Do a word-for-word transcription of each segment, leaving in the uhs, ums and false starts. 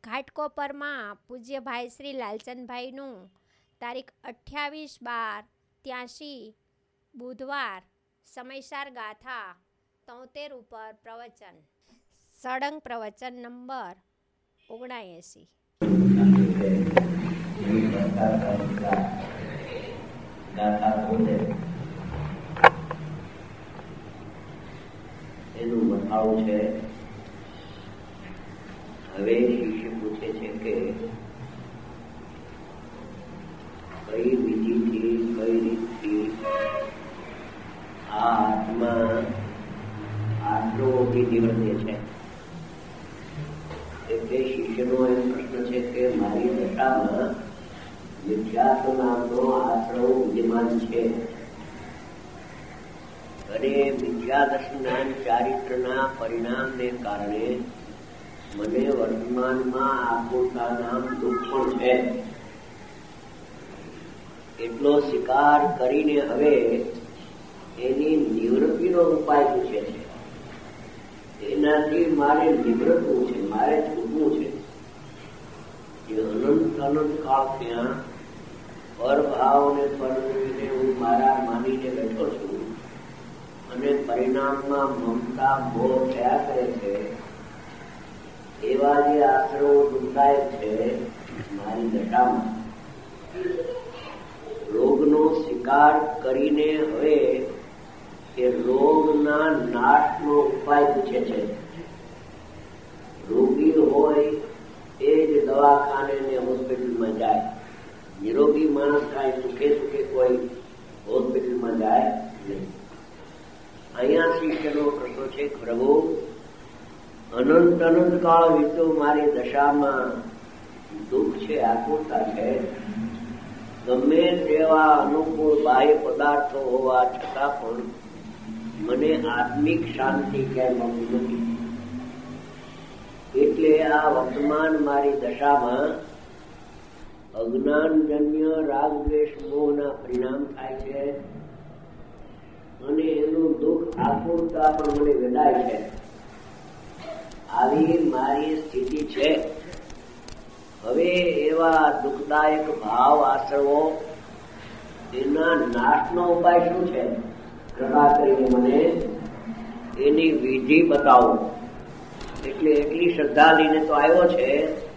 ઘાટકોપરમાં પૂજ્ય ભાઈ શ્રી લાલચંદભાઈનું તારીખ અઠ્યાવીસ બાર ત્યાંસી બુધવાર સમયસાર ગાથા તોતેર ઉપર પ્રવચન. સળંગ પ્રવચન નંબર ઓગણએંસી. એનું બતાવું છે. હવે શિષ્ય પૂછે છે કે કઈ વિધિથી કઈ રીતથી આ આત્મા આશ્રમોથી નિવર્તે છે. એટલે શિષ્યનો એમ પ્રશ્ન છે કે મારી દશામાં મિથ્યાત્વ નામનો આશ્રમ વિદ્યમાન છે અને મિથ્યાદર્શના ચારિત્રના પરિણામને કારણે મને વર્તમાનમાં આકુલતા નામ દુઃખ પણ છે. એટલો સ્વીકાર કરીને હવે એની નિવૃત્તિનો ઉપાય પૂછે છે. એનાથી મારે નિવૃત્તવું છે, મારે છૂટવું છે. એ અનંત અનંત કાળ ત્યાં પરભાવને પરવીને હું મારા માનીને બેઠો છું અને પરિણામમાં મમતા મોહ થયા કરે છે. એવા જે આશ્રમો દુઃખદાયક છે મારી દશામાં, રોગનો સ્વીકાર કરીને હવે એ રોગના નાશનો ઉપાય પૂછે છે. રોગી હોય એ જ દવાખાને ને હોસ્પિટલમાં જાય. નિરોગી માણસ કાંઈ સુખે સુખે કોઈ હોસ્પિટલમાં જાય નહીં. અહીંયા શિષ્યનો પ્રશ્ન છે, પ્રભુ અનંત અનંત કાળ વીતો મારી દશામાં દુઃખ છે, આકુરતા છે. ગમે તેવા અનુકૂળ બાહ્ય પદાર્થો હોવા છતાં પણ મને આત્મિક શાંતિ કેમ મળતી નથી. એટલે આ વર્તમાન મારી દશામાં અજ્ઞાનજન્ય રાગ દ્વેષ મોહના પરિણામ થાય છે અને એનું દુઃખ આકુરતા પણ મને વેડાય છે. આવી મારી સ્થિતિ છે. હવે એવા દુઃખદાયક ભાવ આશ્રવો એના નાશનો ઉપાય શું છે? કૃપા કરીને મને એની વિધિ બતાવો. એટલે એટલી શ્રદ્ધા લઈને તો આવ્યો છે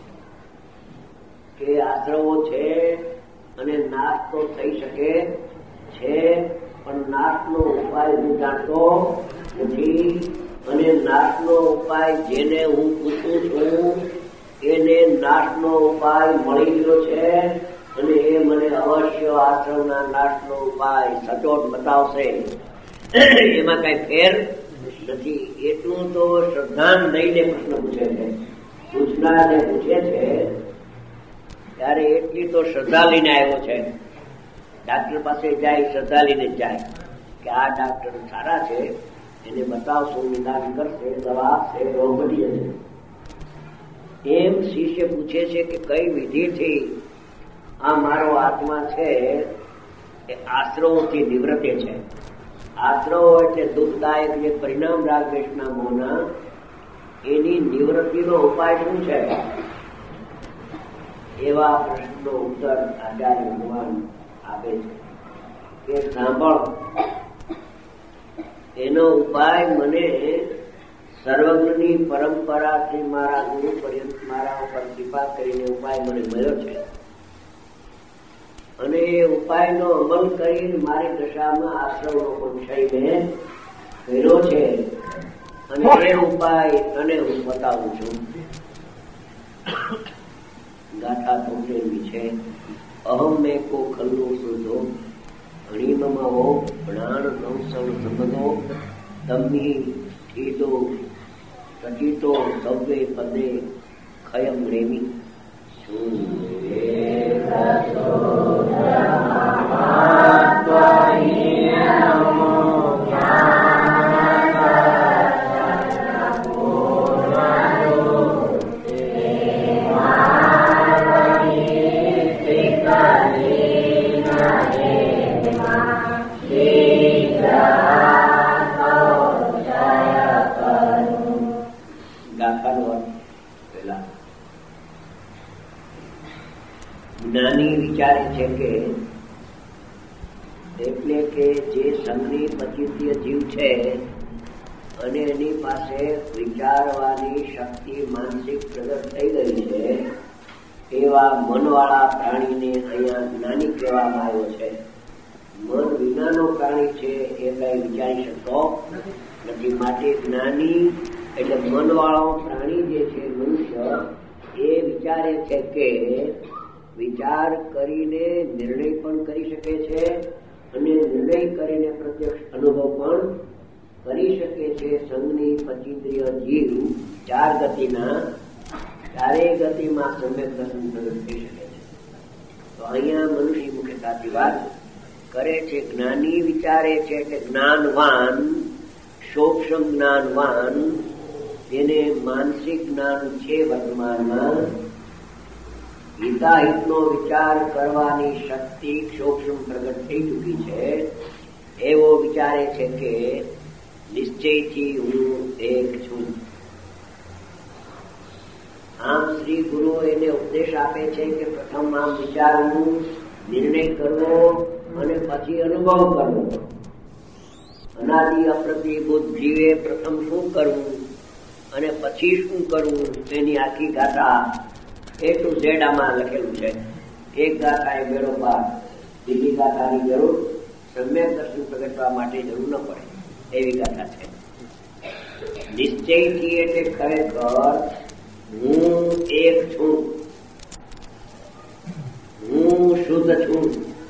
કે આશ્રવો છે અને નાશ તો થઈ શકે છે, પણ નાશનો ઉપાય હું જાણતો નથી. અને નાશનો ઉપાય જેને હું પૂછું છું એને નાશનો ઉપાય મળી ગયો છે અને એ મને અવશ્ય આશ્રમના નાશનો ઉપાય સચોટ બતાવશે. એમાં કઈ ફેર નથી. એટલું તો શ્રદ્ધાન લઈને પ્રશ્ન પૂછે છે. પૂછનારને પૂછે છે ત્યારે એટલી તો શ્રદ્ધા લઈને આવ્યો છે. ડાક્ટર પાસે જાય શ્રદ્ધા લઈને જ જાય કે આ ડાક્ટર સારા છે, એને બતાવશો, નિદાન કરશે, દવા આપશે, રોગ મટી જશે. એમ શિષ્ય પૂછે છે કે કઈ વિધિથી આ મારો આત્મા છે એ આશ્રવોથી નિવૃત્તે છે. આશ્રવો એટલે દુઃખદાયક જે પરિણામ રાગ દ્વેષના મોહના, એની નિવૃત્તિનો ઉપાય શું છે? એવા પ્રશ્નનો ઉત્તર આચાર્ય ભગવાન આપે છે કે સાંભળ, એનો ઉપાય મને સર્વજ્ઞની પરંપરાથી મારા ગુરુ પર્યંત મારા ઉપર કૃપા કરીને ઉપાય મને મળ્યો છે અને એ ઉપાયનો અમલ કરીને મારી દશામાં આશ્રમનો પણ ક્ષય મેં કર્યો છે અને એ ઉપાય અને હું બતાવું છું. ગાથા તોતેરમી છે. અહમ મેં કો ખલ્લો શોધો અણીમમાં પ્રાણ નવસણ સંબંધો તમની ઠીતો સચિતો સવ્વે પદે ખયમ રેમી શું જ્ઞાની વિચારે છે કે એટલે કે જે સંઘની પચીતીય જીવ છે અને એની પાસે વિચારવાની શક્તિ માનસિક પ્રગટ થઈ ગઈ છે એવા મનવાળા પ્રાણીને અહીંયા જ્ઞાની કહેવામાં આવ્યો છે. મન વિનાનો પ્રાણી છે એ કઈ વિચારી શકતો નથી. માટે જ્ઞાની એટલે મનવાળો પ્રાણી જે છે મનુષ્ય એ વિચારે છે કે વિચાર કરીને નિર્ણય પણ કરી શકે છે અને નિર્ણય કરીને પ્રત્યક્ષ અનુભવ પણ કરી શકે છે. સંઘની પચીન્દ્રિય જીવ ચાર ગતિના ચારેય ગતિમાં સમ્યક દર્શન પ્રગટ થઈ શકે છે. તો અહીંયા મનુષ્ય મુખ્ય સાચી વાત કરે છે. જ્ઞાની વિચારે છે કે જ્ઞાનવાન સૂક્ષ્મ જ્ઞાનવાન એને માનસિક જ્ઞાન છે વર્તમાનમાં હિતાહિતનો વિચાર કરવાની શક્તિ સૂક્ષ્મ પ્રગટ થઈ ચૂકી છે. એવો વિચારે છે કે નિશ્ચયથી હું એક છું. આમ શ્રી ગુરુ એને ઉપદેશ આપે છે કે પ્રથમ આમ વિચારવું, નિર્ણય કરવો અને પછી અનુભવ કરવો. અનાદિ અપ્રતિભૂત જીવે પ્રથમ શું કરવું અને પછી શું કરવું એની આખી ગાથા એ ટુ ઝેડ આમાં લખેલું છે. એક ગાથા એ બેડો પાર, બીજી ગાથાની જરૂર સમ્યક દર્શન પ્રગટવા માટે જરૂર ન પડે એવી ગાથા છે. નિશ્ચયથી એટલે ખરેખર હું એક છું, હું શુદ્ધ છું.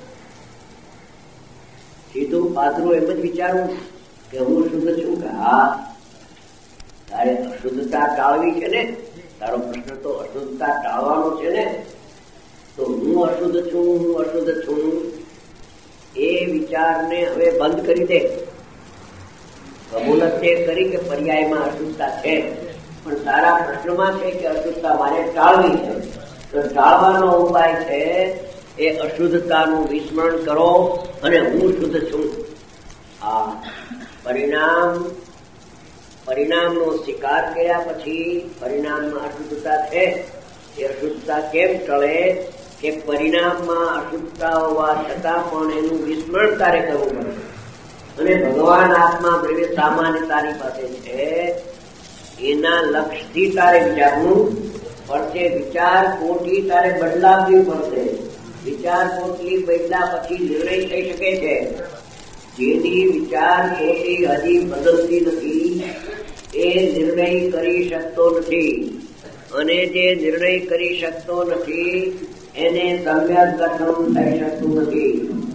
સીધું પાતળું એમ જ વિચારું કે હું શુદ્ધ છું કે હા તારે અશુદ્ધતા ટાળવી છે ને, તારો પ્રશ્ન તો અશુદ્ધતા ટાળવાનો છે ને, તો હું અશુદ્ધ છું હું અશુદ્ધ છું એ વિચારને હવે બંધ કરી દે. કબૂલત તે કરી કે પર્યાયમાં અશુદ્ધતા છે પણ તારા પ્રશ્નમાં છે કે અશુદ્ધતા મારે ટાળવી છે, તો ટાળવાનો ઉપાય છે એ અશુદ્ધતાનું વિસ્મરણ કરો અને હું શુદ્ધ છું. આ પરિણામ પરિણામનો સ્વીકાર કર્યા પછી પરિણામમાં અશુદ્ધતા છે એ અશુદ્ધતા કેમ ટળે કે પરિણામમાં અશુદ્ધતા હોવા છતાં પણ એનું વિસ્મરણ તારે કરવું પડે. અને ભગવાન આત્મા દ્રવ્ય સામાન્ય તારી પાસે છે એના લક્ષ્યથી તારે વિચારવું પડશે. વિચાર કોટી તારે બદલાવવી પડશે. વિચાર કોટી બદલા પછી નિર્ણય થઈ શકે છે. જેની વિચાર કોટી હજી બદલતી નથી એ નિર્ણય કરી શકતો નથી, અને જે નિર્ણય કરી શકતો નથી એને સમ્યક દર્શન થઈ શકતું નથી.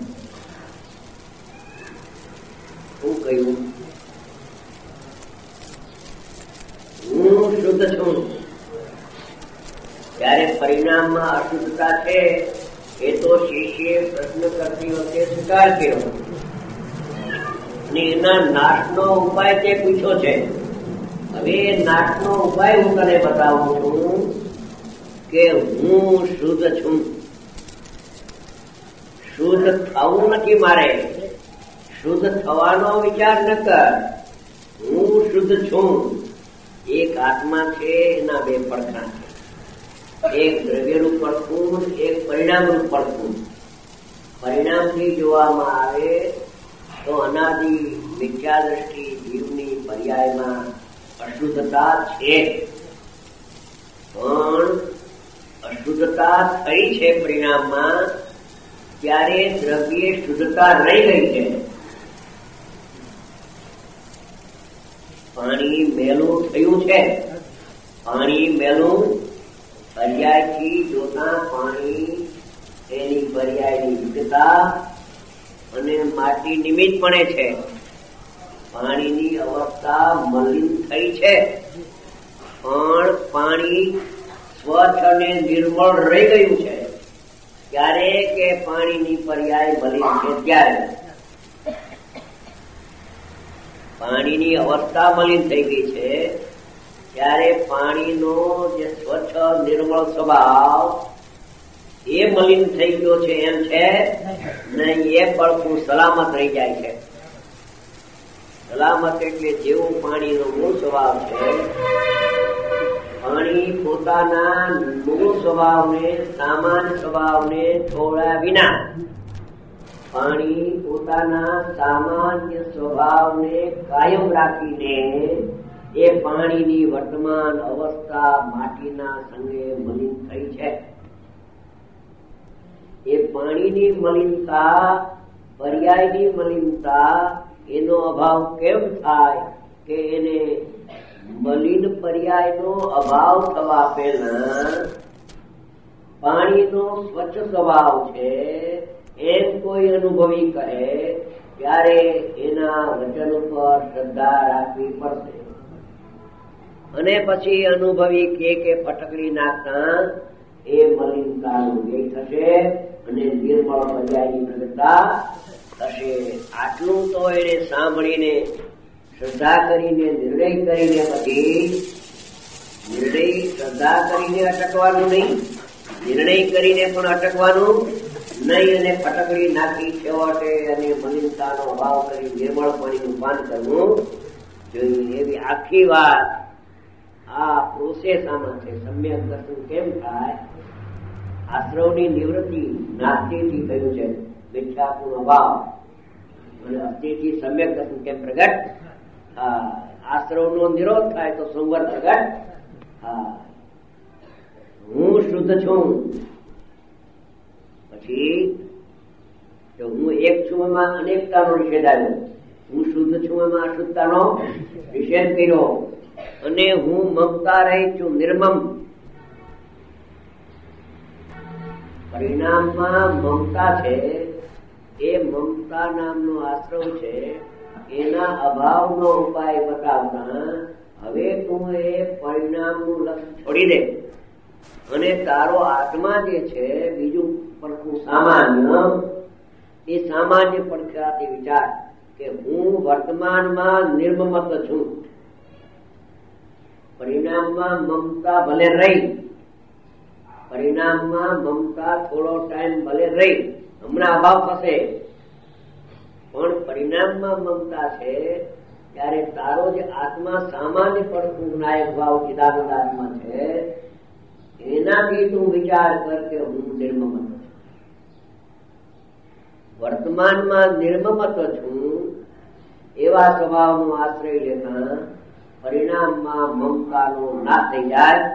શું કહ્યું? હું શુદ્ધ છું. ત્યારે પરિણામમાં અશુદ્ધતા છે એ તો શિષ્ય પ્રશ્ન કરતી વખતે સ્વીકાર કર્યો અને એના નાશનો ઉપાય તે પૂછ્યો છે. હવે નાશનો ઉપાય હું તને બતાવું છું કે હું શુદ્ધ છું. શુદ્ધ થવું નથી મારે, શુદ્ધ થવાનો વિચાર ન કર. હું શુદ્ધ છું. એક આત્મા છે એના બે પડખા છે, એક દ્રવ્યનું પડખું, એક પરિણામનું પડખું. પરિણામથી જોવામાં આવે તો અનાદિ મિથ્યા દ્રષ્ટિ જીવની પર્યાયમાં અશુદ્ધતા છે, પણ અશુદ્ધતા થઈ છે પરિણામમાં ત્યારે દ્રવ્ય શુદ્ધતા રહી ગઈ છે. પાણી મેલું થયું છે. પાણી મેલું પર્યાયથી જોતા પાણી એની પર્યાયની યુક્તતા અને માટી નિમિત્ત પડે છે. પાણીની અવસ્થા મલિન થઈ છે પણ પાણી સ્વચ્છ અને નિર્મળ રહી ગયું છે. ત્યારે કે પાણીની પર્યાય મલિન છે ત્યારે પાણીની અવસ્થા મલિન થઈ ગઈ છે ત્યારે પાણીનો જે સ્વચ્છ નિર્મળ સ્વભાવ એ મલિન થઈ ગયો છે એમ છે નહીં. એ પડખું સલામત રહી જાય છે. સલામત એટલે જેવું પાણીનો મૂળ સ્વભાવ છે પાણી પોતાના મૂળ સ્વભાવને, સામાન્ય સ્વભાવને છોડ્યા વિના, પાણી પોતાના સામાન્ય સ્વભાવને કાયમ રાખીને એ પાણીની વર્તમાન અવસ્થા માટીના સંગે મલિન થઈ છે. એ પાણીની મલિનતા, પર્યાયની મલિનતા, એનો અભાવ કેમ થાય કે એને મલિન પર્યાયનો અભાવ થવા પહેલા પાણીનો સ્વચ્છ સ્વભાવ છે એમ કોઈ અનુભવી કહે ત્યારે એના વચન ઉપર શ્રદ્ધા રાખવી પડશે. અને પછી અનુભવી કે કે ફટકડી નાખતા એ મલિનતાનું વ્યય થશે અને નિર્મળ પર્યાયની પ્રગટતા થશે. આટલું તો એને સાંભળીને, શ્રદ્ધા કરીને, નિર્ણય કરીને, પછી નિર્ણય શ્રદ્ધા કરીને અટકવાનું નહીં, નિર્ણય કરીને પણ અટકવાનું નહીં, અને ફટકડી નાખી છેવટે અને મલિનતાનો અભાવ કરી નિર્મળ પાણીનું પાન કરવું જોઈએ. એવી આખી વાત આ પ્રોસેસ આમાં છે. સમ્યક દર્શન કેમ થાય? આશ્રવની નિવૃત્તિ નાસ્તિથી થયું છે, મિથ્યાપૂર્ણ અભાવ, અને અસ્થિથી સમ્યક દર્શન કેમ પ્રગટ? આશ્રવનો નિરોધ થાય તો સંવર પ્રગટ. હા, હું શુદ્ધ છું. પછી જો હું એક છું એમાં અનેકતાનો નિષેધ આવ્યો, હું શુદ્ધ છું એમાં અશુદ્ધતાનો નિષેધ કર્યો, અને હું મમતા રહી છું, નિર્મમ. પરિણામમાં મમતા છે, એ મમતા નામનો આશ્રવ છે, એના અભાવનો ઉપાય બતાવતા હવે તું એ પરિણામનું લક્ષ્ય છોડી દે અને તારો આત્મા જે છે બીજું પડખું સામાન્ય, એ સામાન્ય પડખાથી વિચાર કે હું વર્તમાનમાં નિર્મમત છું. પરિણામમાં મમતા ભલે રહી, પરિણામમાં મમતા થોડો ટાઈમ ભલે રહી, હમણાં અભાવ થશે, પણ પરિણામમાં મમતા છે ત્યારે તારો જે આત્મા સામાન્ય પડખું નાયક ભાવ ચિદાનંદ આત્મા છે એનાથી તું વિચાર કર કે હું નિર્મમત છું. વર્તમાનમાં નિર્મમત છું એવા સ્વભાવનો આશ્રય લેતા પરિણામમાં મમતાનો નાશ થઈ જાય.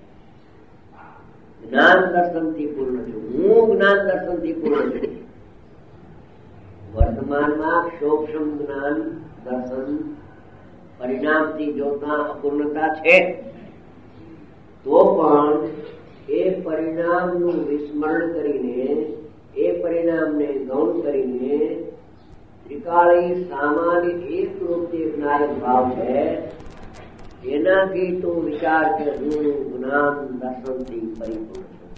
જ્ઞાન દર્શનથી પૂર્ણ છું, હું જ્ઞાન દર્શનથી પૂર્ણ છું. વર્તમાનમાં સૂક્ષ્મ જ્ઞાન દર્શન પરિણામથી જોતા અપૂર્ણતા છે, તો પણ એ પરિણામનું વિસ્મરણ કરીને, એ પરિણામને ગૌણ કરીને ત્રિકાળી સામાન્ય એક રૂપથી નાયક ભાવ છે, એનાથી તું વિચાર કે હું જ્ઞાન દર્શનથી પરિપૂર્ણ છું.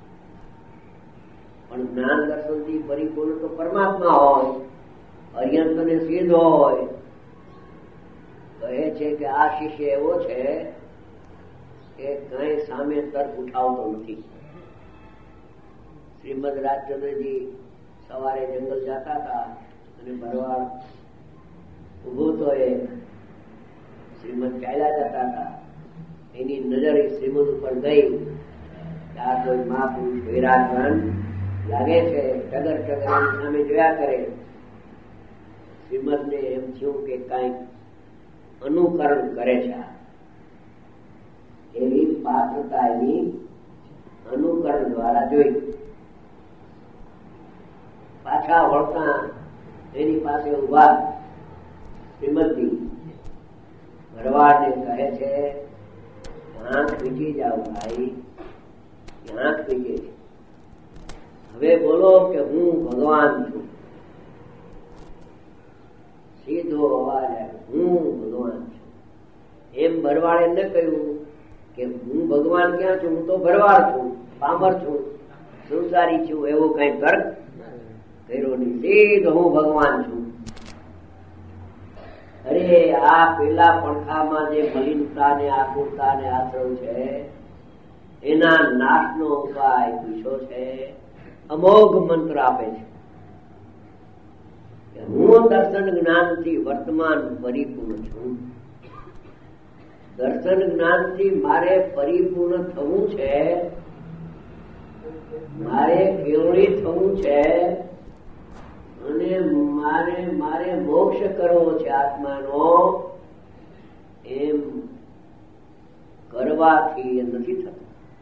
પણ જ્ઞાન દર્શનથી પરિપૂર્ણ તો પરમાત્મા હોય, અર્યંત અને સિદ્ધ હોય. કહે છે કે આ શિષ્ય એવો છે કે કઈ સામે તર્ક ઉઠાવતો નથી. શ્રીમદ રાજચંદ્રજી સવારે જંગલ જતા હતા અને ભરવાડ ઉભો તો એ શ્રીમદ ચાલ્યા જતા હતા, એની નજર શ્રીમદ ઉપર ગઈ. આ કોઈ મહાપુરુષ વિરાજમાન લાગે છે, ટગર ટગર એની સામે જોયા કરે. શ્રીમદ ને એમ થયું કે કઈક અનુકરણ કરે છે, એવી પાત્રતા એની અનુકરણ દ્વારા જોઈ. પાછા વળતા એની પાસે ઉભા શ્રીમદજી ભરવાડને કહે છે, આંખ વીંચી જાઓ ભાઈ, આંખ વીંચે છે, હવે બોલો કે હું ભગવાન છું. સીધો અવાજ આવ્યો, હું ભગવાન છું. એમ ભરવાડે ન કહ્યું કે હું ભગવાન ક્યાં છું, હું તો ભરવાડ છું, પામર છું, સંસારી છું, એવો કઈ તર્ક કર્યો નહીં. સીધો હું ભગવાન છું. અરે આ પેલા પડખામાં જે મલિનતા ને આકુરતા ને આશ્રવ છે એના નાશનો ઉપાય પૂછ્યો છે. અમોઘ મંત્ર આપે છે, હું દર્શન જ્ઞાનથી વર્તમાન પરિપૂર્ણ છું. દર્શન જ્ઞાન થી મારે પરિપૂર્ણ થવું છે, મારે કેવળી થવું છે અને મારે મારે મોક્ષ કરવો છે આત્માનો, એમ કરવાથી એ નથી થતું.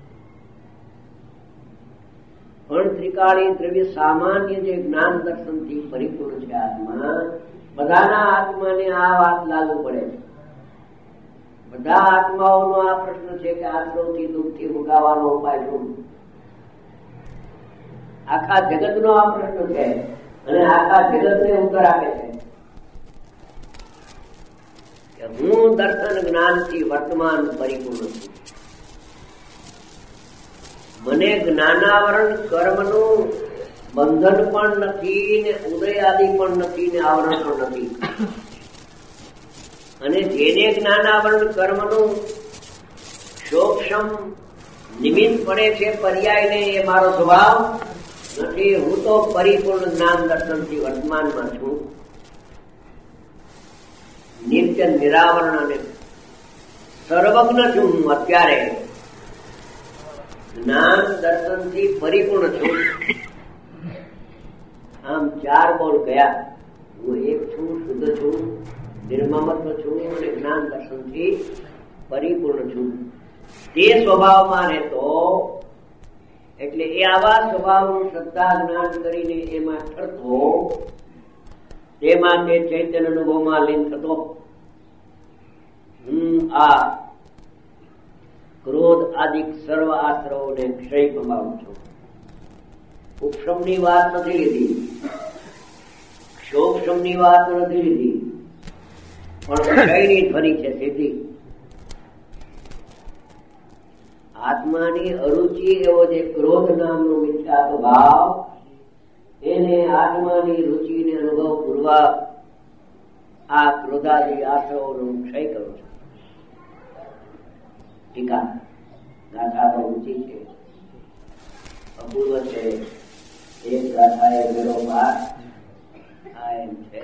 પણ ત્રિકાળી દ્રવ્ય સામાન્ય જે જ્ઞાન દર્શન થી પરિપૂર્ણ છે આત્મા, બધાના આત્માને આ વાત લાગુ પડે છે. બધા આત્માઓનો આ પ્રશ્ન છે કે આશ્રવથી દુઃખથી મુકાવાનો ઉપાય શું? આખા જગત નો આ પ્રશ્ન છે અને આખા જગત ને ઉત્તર આપે છે કે હું દર્શન જ્ઞાન થી વર્તમાન પરિપૂર્ણ છું. મને જ્ઞાનાવરણ કર્મનું બંધન પણ નથી ને ઉદય આદિ પણ નથી ને આવરણ પણ નથી. અને જેને જ્ઞાનાવરણ કર્મનું સૂક્ષ્મ નિમિત્ત પડે છે પર્યાય ને, એ મારો સ્વભાવ નથી. હું તો પરિપૂર્ણ જ્ઞાન દર્શન થી વર્તમાનમાં છું. નિત્ય નિરાવરણ અને સર્વજ્ઞ છું. હું અત્યારે જ્ઞાન દર્શન થી પરિપૂર્ણ છું. આમ ચાર બોલ ગયા. હું એક છું, શુદ્ધ છું, નિર્મમત્વ છું અને જ્ઞાન દર્શન થી પરિપૂર્ણ છું. તે સ્વભાવમાં રહેતો, એટલે એ આવા સ્વભાવનું શ્રદ્ધા જ્ઞાન કરીને એમાં ઠરતો, તેમાં તે ચૈતન્ય અનુભવમાં લીન થતો. હું આ ક્રોધ આદિક સર્વ આશ્રવોને ક્ષય પામાવું છું. ઉપશમની વાત નથી લીધી, ક્ષોક્ષમની વાત નથી લીધી, પણ ક્ષયની ધ્વનિ છે સીધી. આત્માની અરુચિ એવો જે ક્રોધ નામનો મિથ્યા સ્વભાવ, એને આત્માની રુચિને અનુભવ પૂર્વક આ ક્રોધાદી આશ્રવોનો ક્ષય કરું છું. ટીકા ગાથા બહુ ઊંચી છે, અપૂર્વ છે. એક ગાથા એ મેળો પાર આ એમ છે,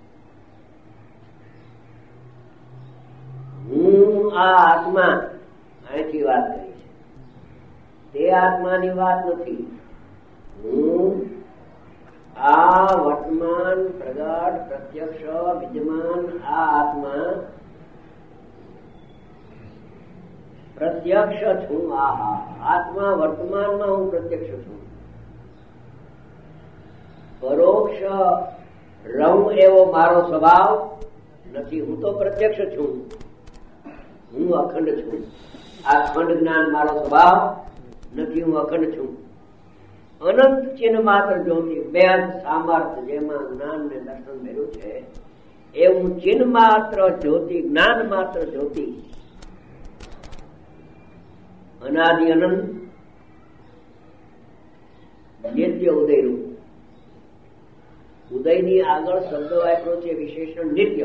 હું આ આત્મા, અહીંથી વાત કરી છે, તે આત્માની વાત નથી. હું આ વર્તમાન પ્રગાઢ પ્રત્યક્ષ વિદ્યમાન આ આત્મા પ્રત્યક્ષ છું. આ આત્મા વર્તમાનમાં હું પ્રત્યક્ષ છું. પરોક્ષ રહું એવો મારો સ્વભાવ નથી. હું તો પ્રત્યક્ષ છું. હું અખંડ છું. આ ખંડ જ્ઞાન મારો સ્વભાવ નથી. હું અખંડ છું. અનંત ચિહ્ન માત્ર જ્યોતિ, બેદ સામર્થ્ય જેમાં જ્ઞાન ને દર્શન મેળવ્યું છે એવું ચિહ્ન માત્ર જ્યોતિ, જ્ઞાન માત્ર જ્યોતિ, અનાદિ અનંત નિત્ય ઉદયરૂપ. ઉદયની આગળ શબ્દ વાપરો છે વિશેષણ નિત્ય.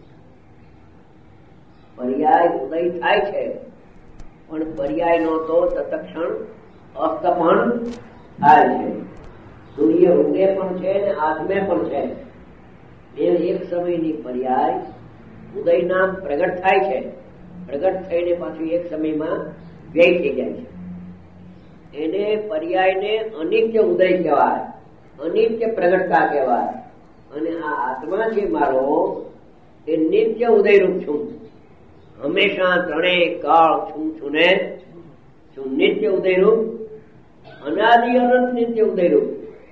પર્યાય ઉદય થાય છે, પણ પર્યાય નો તો તત્ક્ષણ અસ્ત પણ થાય છે. સૂર્ય ઉગે પણ છે ને આથમે પણ છે. એ એક સમયની પર્યાય ઉદય નામ પ્રગટ થાય છે. પ્રગટ થઈને પાછું એક સમયમાં વ્યય થઈ જાય છે. એને પર્યાયને અનિત્ય ઉદય કહેવાય, અનિત્ય પ્રગટતા કહેવાય. અને આ આત્મા છે મારો, એ નિત્ય ઉદયરૂપ છું. હંમેશા ત્રણેય કાળ છું છું ને છું. નિત્ય ઉદયરૂપ, અનાદિ અનંત નિત્ય ઉદયરૂપ.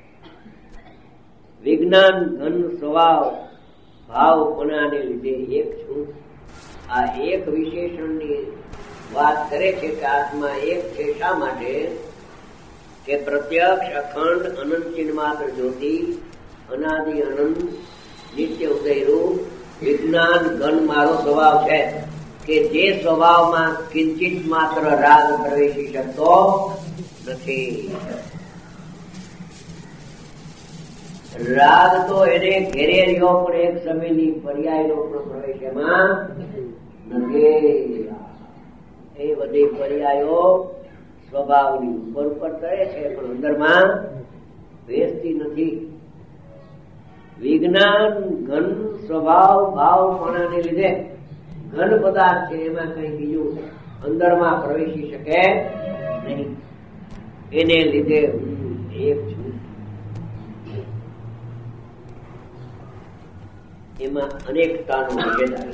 વિજ્ઞાન ઘન સ્વભાવ ભાવપણાને લીધે એક છું. આ એક વિશેષણની વાત કરે છે કે આત્મા એક છે. શા માટે? કે પ્રત્યક્ષ અખંડ અનંત ચિહ્ન માત્ર જ્યોતિ, અનાદિ અનંત નિત્ય ઉદયરૂપ વિજ્ઞાન ઘન મારો સ્વભાવ છે, કે જે સ્વભાવમાં કિંચિત માત્ર રાગ પ્રવેશી શકતો નથી. રાગ તો એને ઘેરે રહ્યો, પણ એક સમયની પર્યાયનો પણ પ્રવેશ એમાં નથી. એ બધી પર્યાયો સ્વભાવની ઉપર ઉપર કરે છે, પણ અંદરમાં બેસતી નથી. વિજ્ઞાન ઘન સ્વભાવ ભાવપણાને લીધે ઘન પદાર્થ છે એમાં કઈ બીજું અંદરમાં પ્રવેશી શકે નહીં. એને લીધે હું એક છું. એમાં અનેકતાનો ભેદ આવે.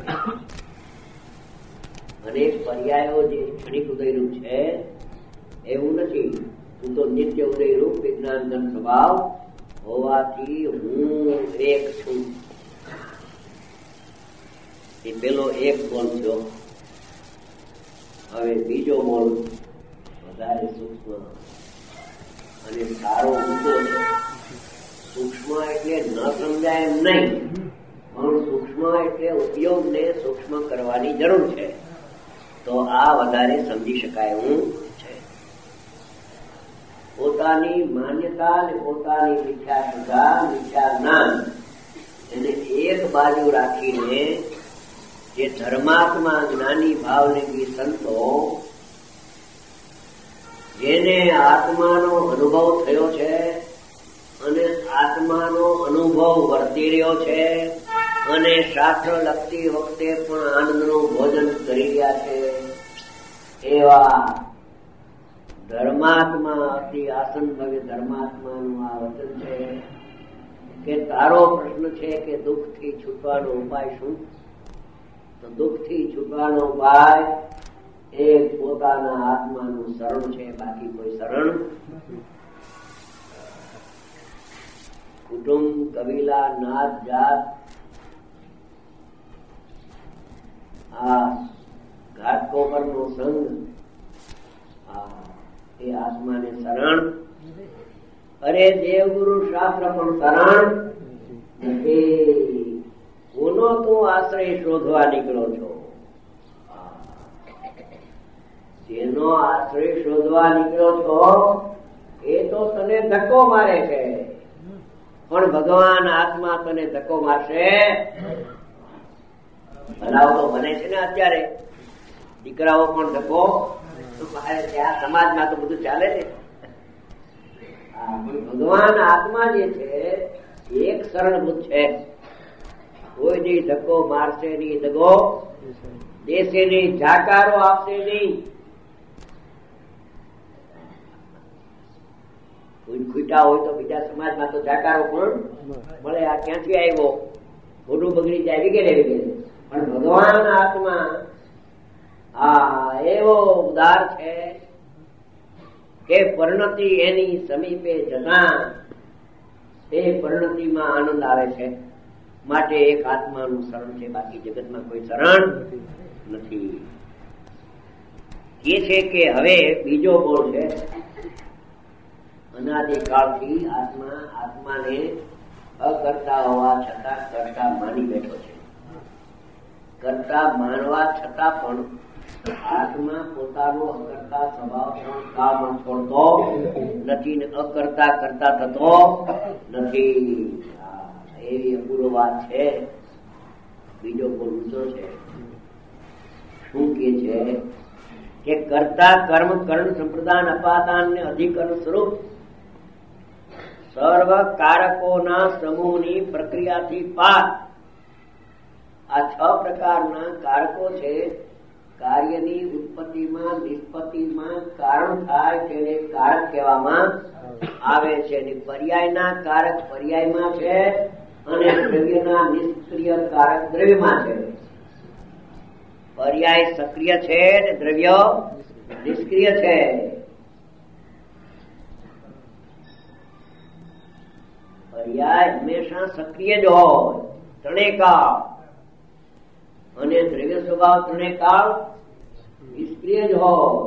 અનેક પર્યાયો જે ક્ષણિક ઉદયરૂપ છે એવું નથી. હું તો નિત્ય ઉદયરૂપ વિજ્ઞાન ઘન સ્વભાવ હોવાથી હું એક છું. એ પેલો એક બોલ થયો. હવે બીજો બોલ વધારે સૂક્ષ્મ અને સારો મુદ્દો છે. સૂક્ષ્મ એટલે ન સમજાય એમ નહીં, પણ સૂક્ષ્મ એટલે ઉપયોગને સૂક્ષ્મ કરવાની જરૂર છે, તો આ વધારે સમજી શકાય એવું છે. પોતાની માન્યતા અને પોતાની મિથ્યા સુધા મિથ્યા જ્ઞાન એને એક બાજુ રાખીને જે ધર્માત્મા જ્ઞાની ભાવને સંતો જેને આત્માનો અનુભવ થયો છે અને આત્માનો અનુભવ વર્તી રહ્યો છે અને શાસ્ત્ર લખતી વખતે પણ આનંદનું ભોજન કરી રહ્યા છે, એવા ધર્માત્મા અતિ આસન ભવે ધર્માત્માનું આ વચન છે કે તારો પ્રશ્ન છે કે દુઃખથી છૂટવાનો ઉપાય શું? તો દુઃખથી છૂટવાનો ઉપાય એ પોતાના આત્માનું શરણ છે, બાકી કોઈ શરણ. કુટુંબ, કબીલા, નાત, જાત, આ ઘાટકોપરનો સંગ એ આત્માને શરણ. અરે દેવગુરુ શાસ્ત્ર પણ શરણ નથી. કોનો તું આશ્રય શોધવા નીકળો છો? જેનો આશ્રય શોધવા નીકળો છો એ તો તને ધક્કો મારે છે, પણ ભગવાન આત્મા તને ધક્કો મારશે. ભલાવ તો બને છે ને અત્યારે, દીકરાઓ પણ ધક્કો મારે છે. આ સમાજમાં તો બધું ચાલે છે. ભગવાન આત્મા જે છે એક શરણભૂત છે. કોઈ નહીં ધક્કો મારશે નહીં, દગો દેશે નહીં, જાકારો આપશે નહીં. કોઈ ખૂટા હોય તો બીજા સમાજમાં તો જાકારો પણ મળે. આ ક્યાંથી આવ્યો, મોઢું બગડી જાય વગેરે વગેરે. પણ ભગવાન આત્મા આ એવો ઉદાર છે કે પરિણતિ એની સમીપે જતા તે પરિણતિમાં આનંદ આવે છે. માટે એક આત્માનું શરણ છે, બાકી જગતમાં કોઈ શરણ નથી. એ છે કે હવે બીજો બોલ છે. અનાદિકાળથી આત્મા આત્માને અકર્તા હોવા છતાં કરતા માની બેઠો છે. કરતા માનવા છતાં પણ આત્મા પોતાનો અકર્તા સ્વભાવ કાળમાં છોડતો નથી ને અકર્તા કરતા થતો નથી. એવી અપૂર્વ વાત છે. બીજો બોલ ઊંચો છે. શું કે છે કે કરતા કર્મ કર્ણ સંપ્રદાન અપાદાન ને અધિકરણ સ્વરૂપ સર્વ કારકોના સમૂહની પ્રક્રિયાથી પાર. આ છ પ્રકારના કારકો છે. કાર્યની ઉત્પત્તિમાં નિષ્પત્તિમાં કારણ થાય તેને કારક કહેવામાં આવે છે. પર્યાયના કારક પર્યાયમાં છે અને દ્રવ્યના નિષ્ક્રિય કારક દ્રવ્યમાં છે. પર્યાય સક્રિય છે અને દ્રવ્ય નિષ્ક્રિય છે. પર્યાય હંમેશા સક્રિય જ હોય, ત્રણેય કાળ, અને દ્રવ્ય સ્વભાવ ત્રણેય કાળ નિષ્ક્રિય જ હોય.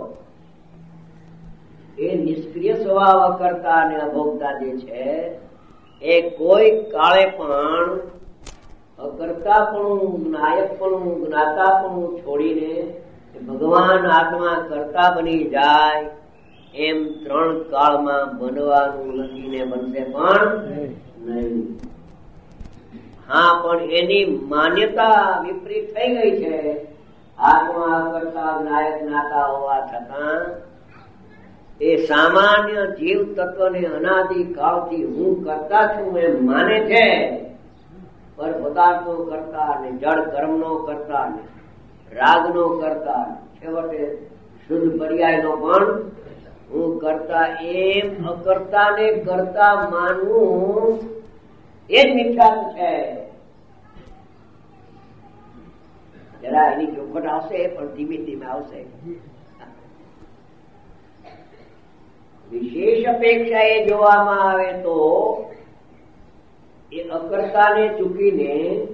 એ નિષ્ક્રિય સ્વભાવ કરતા અને અભોગતા જે છે એ કોઈ કાળે પણ અકર્તાપણું, નાયકપણું, જ્ઞાતાપણું છોડીને ભગવાન આત્મા કરતા બની જાય એમ ત્રણ કાળમાં બનવાનું લખીને બનશે પણ નહીં. હા, પણ એની માન્યતા વિપરીત થઈ ગઈ છે. આત્મા કરતા નાયક જ્ઞાતા હોવા છતાં એ સામાન્ય જીવ તત્વને અનાદિ કાળથી હું કરતા છું એમ માને છે. પર પદાર્થનો કરતા ને જળ કર્મનો કરતા ને રાગનો કરતા, છેવટે શુદ્ધ પર્યાયનો પણ હું કરતા. એમ અકર્તા ને કરતા માનવું એ જ મિથ્યાત્વ છે. જરા એની ચોખટ આવશે પણ ધીમે ધીમે આવશે. વિશેષ અપેક્ષા એ જોવામાં આવે તો એ અકર્તાને ચૂકીને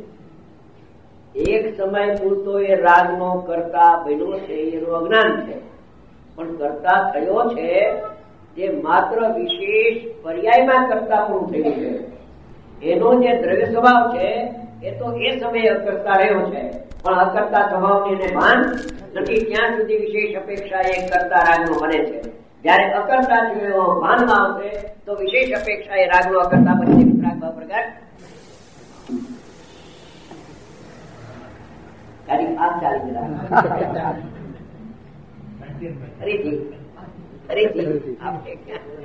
એક સમય પૂરતો એ રાગનો કરતા બન્યો છે, એનું અજ્ઞાન છે. પણ કરતા થયો છે જે માત્ર વિશેષ પર્યાયમાં કરતા પૂરું થયું છે. એનો જે દ્રવ્ય સ્વભાવ છે એ તો એ સમયે અકર્તા રહ્યો છે, પણ અકર્તા સ્વભાવને એને ભાન નથી. ત્યાં સુધી વિશેષ અપેક્ષા એ કરતા રાગનો બને છે. જયારે અકર્તા ભાનમાં આવશે તો વિશેષ અપેક્ષા એ રાગનો અકર્તા બની વિતરાગ ભાવ પ્રગટ. તારી આપ ચાલી જરા ફરીથી ફરીથી આપણે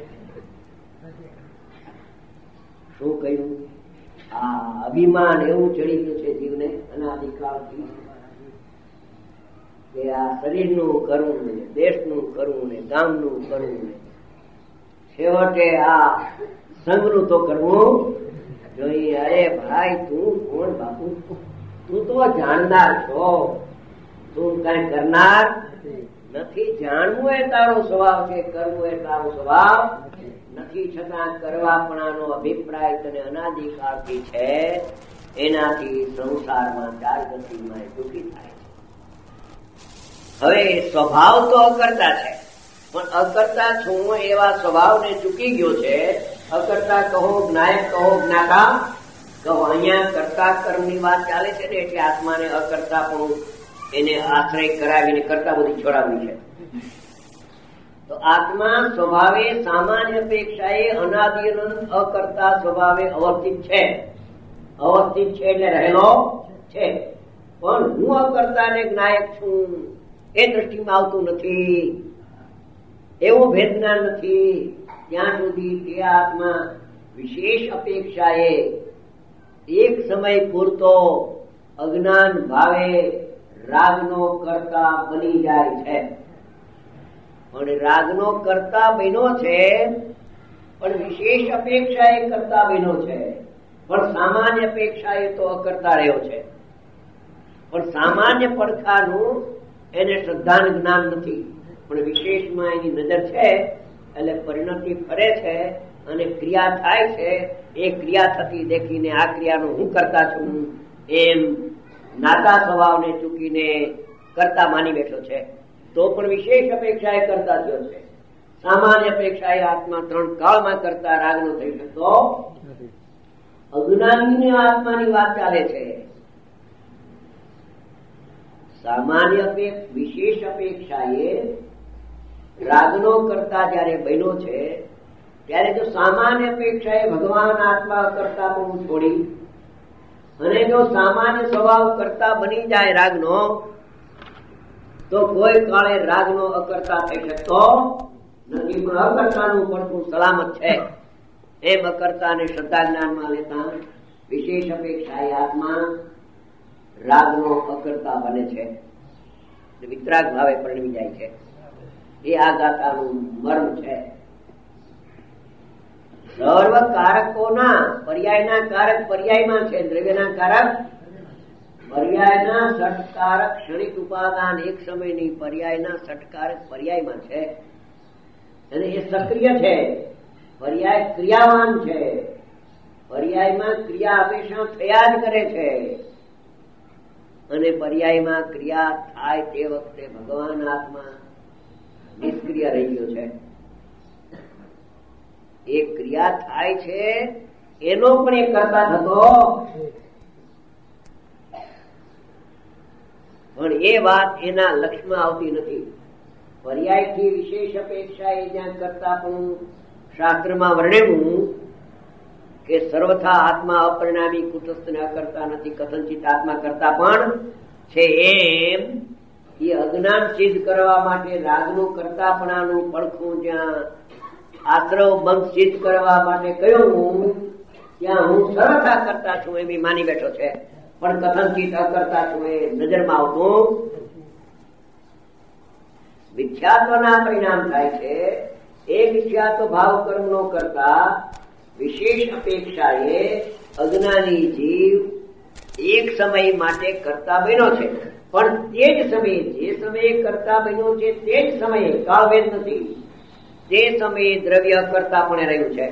શું કહ્યું? આ અભિમાન એવું ચડી ગયું છે જીવને અનાદિકાળથી કે આ શરીરનું કરવું ને દેશનું કરવું ને ગામનું કરવું ને છેવટે આ સંઘનું તો કરવું જોઈએ. અરે ભાઈ તું કોણ બાપુ? તું તો જાણનાર છો, તું કઈ કરનાર નથી. જાણવું એ તારો સ્વભાવ છે, કરવું એ તારો સ્વભાવ નથી. છતાં કરવાપણાનો અભિપ્રાય તને અનાદિકાળથી છે. એનાથી સંસારમાં ચાર ગતિમાં દુઃખી થાય છે. હવે સ્વભાવ તો અકર્તા છે, પણ અકર્તા છું એવા સ્વભાવને ચૂકી ગયો છે. અકર્તા કહો, જ્ઞાયક કહો, જ્ઞાતા કહો. અહીંયા કરતા કર્મની વાત ચાલે છે ને, એટલે આત્માને અકર્તા પણ એને આશ્રય કરાવીને કરતા બધી છોડાવી છે. તો આત્મા સ્વભાવે સામાન્ય અપેક્ષાએ અનાદિ અકર્તા સ્વભાવે અવસ્થિત છે. અવસ્થિત છે એટલે રહેલો છે. પણ હું અકર્તા ને જ્ઞાયક છું એ દ્રષ્ટિમાં આવતું નથી. એવું ભેદના નથી. ત્યાં સુધી તે આત્મા વિશેષ અપેક્ષાએ એક સમય પૂરતો અજ્ઞાન ભાવે રાગનો કરતા બની જાય છે. પણ રાગનો કરતા બન્યો છે, પણ વિશેષ અપેક્ષા એ કરતા બન્યો છે. પણ સામાન્ય અપેક્ષા એ તો અકર્તા રહ્યો છે. પણ સામાન્ય પડખાનું એને શ્રદ્ધાન જ્ઞાન નથી, પણ વિશેષમાં એની નજર છે. એટલે પરિણતિ ફરે છે અને ક્રિયા થાય છે. એ ક્રિયા થતી દેખીને આ ક્રિયાનું હું કરતા છું એમ નાતા સ્વભાવને ચૂકીને કરતા માની બેઠો છે. તો પણ વિશેષ અપેક્ષા એ કરતા થયો છે. સામાન્ય અપેક્ષા એ આત્મા ત્રણ કાળમાં કરતા રાગનો થઈ શકતો. અજ્ઞાની આત્માની વાત ચાલે છે. સામાન્ય અપેક્ષા વિશેષ અપેક્ષા એ રાગનો કરતા જયારે બન્યો છે, ત્યારે જો સામાન્ય અપેક્ષા એ ભગવાન આત્મા કરતા પણ છોડી અને જો સામાન્ય સ્વભાવ કરતા બની જાય રાગનો, તો કોઈ કાળે રાગનો અકર્તા થઈ શકતો નથી. પણ અકર્તાનું પડતું સલામત છે. એમ અકર્તાને શ્રદ્ધા જ્ઞાનમાં લેતા વિશેષ અપેક્ષા એ આત્મા રાગનો અકર્તા બને છે, વિતરાગ ભાવે પરિણમી જાય છે. એ આ ગાથાનું મર્મ છે. સર્વ કારકોના પર્યાયના કારક પર્યાયમાં છે, દ્રવ્યના કારક પર્યાયના ષટકારક ક્ષણિક ઉપાદાન એક સમયની પર્યાયના ષટકારક પર્યાયમાં છે. અને એ સક્રિય છે. પર્યાય ક્રિયાવાન છે. પર્યાયમાં ક્રિયા હંમેશા થયા જ કરે છે. અને પર્યાયમાં ક્રિયા થાય તે વખતે ભગવાન આત્મા નિષ્ક્રિય રહી ગયો છે. એ ક્રિયા થાય છે એનો પણ એ કરતા થતો, પણ એ વાત એના લક્ષ્યમાં આવતી નથી. પર્યાયથી વિશેષ અપેક્ષા એ જ્યાં કરતા પણ શાસ્ત્રમાં વર્ણવ્યું કે સર્વથા આત્મા અપરિણામી કુટસ્થ ને અકર્તા નથી, કથનચિત આત્મા કરતા પણ છે. એમ એ અજ્ઞાન સિદ્ધ કરવા માટે રાગનું કરતાપણાનું પડખું જ્યાં આશ્રવ બંધ સિદ્ધ કરવા માટે કહ્યું, ત્યાં હું સર્વથા કરતા છું એમ માની બેઠો છે. પણ કથનચિત અકર્તા છું એ નજરમાં આવતું મિથ્યાત્વના પરિણામ થાય છે. એ મિથ્યાત્વ ભાવ કર્મ નો કરતા વિશેષ અપેક્ષાએ અજ્ઞાની જીવ એક સમય માટે કરતા બન્યો છે, પણ તે જ સમયે જે સમયે કરતા બન્યો છે તે જ સમયે કાળભેદ નથી, તે સમયે દ્રવ્ય કરતા પણ રહ્યું છે.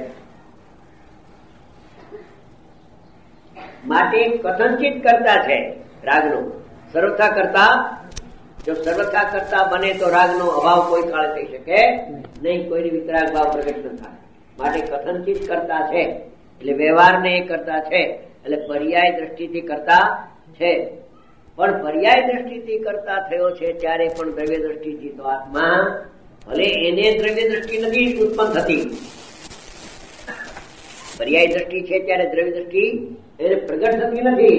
માટે કથનચિત કરતા છે રાગનો. સર્વથા કરતા, જો સર્વથા કરતા બને તો રાગનો અભાવ કોઈ કાળે થઈ શકે નહીં, કોઈની વિતરાગ ભાવ પ્રગટ ન થાય. માટે કથનચિત કરતા છે એટલે વ્યવહારને એ કરતા છે, એટલે પર્યાય દ્રષ્ટિથી કરતા છે. પણ પર્યાય દ્રષ્ટિથી કરતા થયો છે ત્યારે પણ દ્રવ્ય દ્રષ્ટિથી તો આત્મા, ભલે એને દ્રવ્ય દ્રષ્ટિ નથી ઉત્પન્ન થતી, પર્યાય દ્રષ્ટિ છે ત્યારે દ્રવ્ય દ્રષ્ટિ એને પ્રગટ થતી નથી,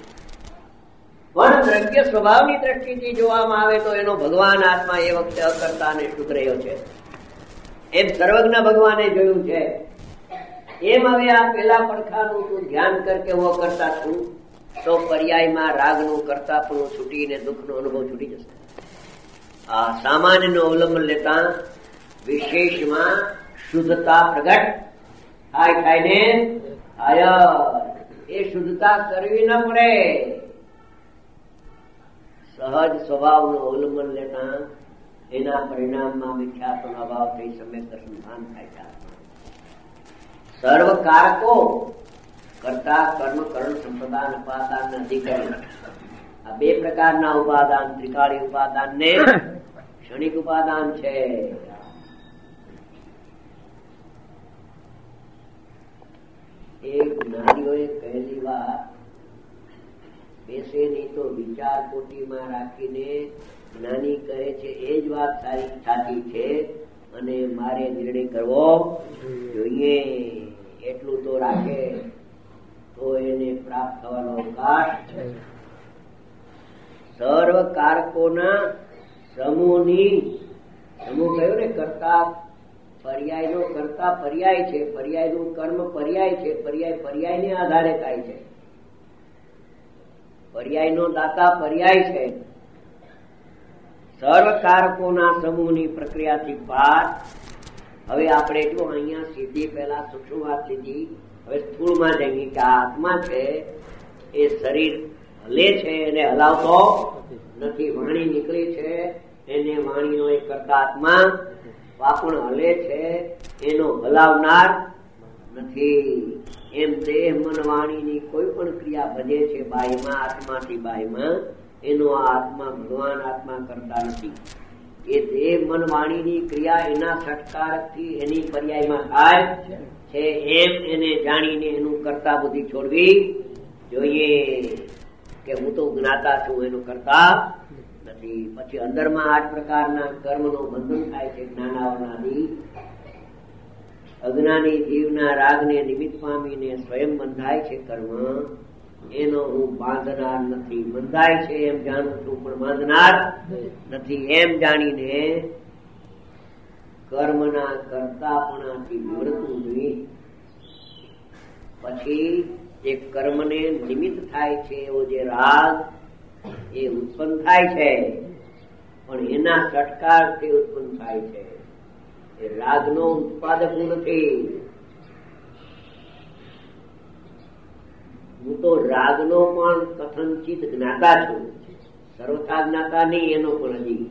પણ દ્રવ્ય સ્વભાવની દ્રષ્ટિથી જોવામાં આવે તો એનો ભગવાન આત્મા એ વખતે અકર્તા અને શુદ્ધ રહ્યો છે. એમ સર્વજ્ઞ ભગવાને જોયું છે. એમ હવે આ પેલા પડખાનું તું ધ્યાન કર કે હું કરતા છું, તો પર્યાયમાં રાગનું કરતા પણ છૂટીને દુઃખનો અનુભવ છૂટી જશે. આ સામાન્યનો અવલંબન લેતા વિશેષમાં શુદ્ધતા પ્રગટ થાય થાય ને થાય. એ શુદ્ધતા કરવી ન પડે, સહજ સ્વભાવનું અવલંબન લેતા એના પરિણામમાં મિથ્યાત્વનો અભાવ થઈ સમ્યક દર્શન ભાન થાય છે. સર્વ કારકો કરતા કર્મ કરણ સંપ્રદાન ઉપાદાન અધિકારી, આ બે પ્રકારના ઉપાદાન, ત્રિકાળી ઉપાદાન ને ક્ષણિક ઉપાદાન છે. એક જ્ઞાનીઓએ કહેલી વાત બેસે નહીં તો વિચાર કોટીમાં રાખીને જ્ઞાની કહે છે એ જ વાત સારી સાચી છે અને મારે નિર્ણય કરવો જોઈએ, એટલું તો રાખે તો એને પ્રાપ્ત થવાનો અવકાશ છે. સર્વ કારકોના સમૂહની, સમૂહ કહ્યું ને, કરતા પર્યાય નો કરતા પર્યાય છે, પર્યાય નું કર્મ પર્યાય છે, પર્યાય પર્યાય ને આધારે થાય છે, પર્યાય નો દાતા પર્યાય છે. સર્વ કારકોના સમૂહની પ્રક્રિયાથી પાર. હવે આપણે એટલું અહીંયા સીધી પહેલા સૂક્ષ્મ વાત લીધી, હવે સ્થૂળમાં જઈએ કે આત્મા છે એ શરીર હલે છે એને હલાવતો નથી, વાણી નીકળી છે એને વાણીનો એક કરતા આત્મા વાપણ હલે છે એનો હલાવનાર નથી. એમ દેહ મન વાણીની કોઈ પણ ક્રિયા ભજે છે બાહ્યમાં, આત્માથી બાહ્યમાં, એનો આત્મા ભગવાન આત્મા કરતા નથી. એ દેહ મન વાણીની ક્રિયા એના સટકારથી એની પર્યાયમાં થાય છે, એમ એને જાણીને એનું કરતા બુદ્ધિ છોડવી જોઈએ કે હું તો જ્ઞાતા છું, એનું કરતા નથી. પછી અંદરમાં આઠ પ્રકારના કર્મનું બંધન થાય છે જ્ઞાનાવરણાદી. અજ્ઞાની જીવના રાગને નિમિત્ત પામીને સ્વયં બંધાય છે કર્મ, એનો હું બાંધનાર નથી. બંધાય છે એમ જાણું છું પણ બાંધનાર નથી એમ જાણીને કર્મના કરતાપણાથી નિવૃત્તું જોઈએ. પછી જે કર્મને નિમિત્ત થાય છે એવો જે રાગ એ ઉત્પન્ન થાય છે, પણ એના સટકારથી ઉત્પન્ન થાય છે, એ રાગનો ઉત્પાદક નથી. હું તો રાગનો પણ કથનચિત જ્ઞાતા છું, સર્વથા જ્ઞાતા નહીં એનો પણ હજી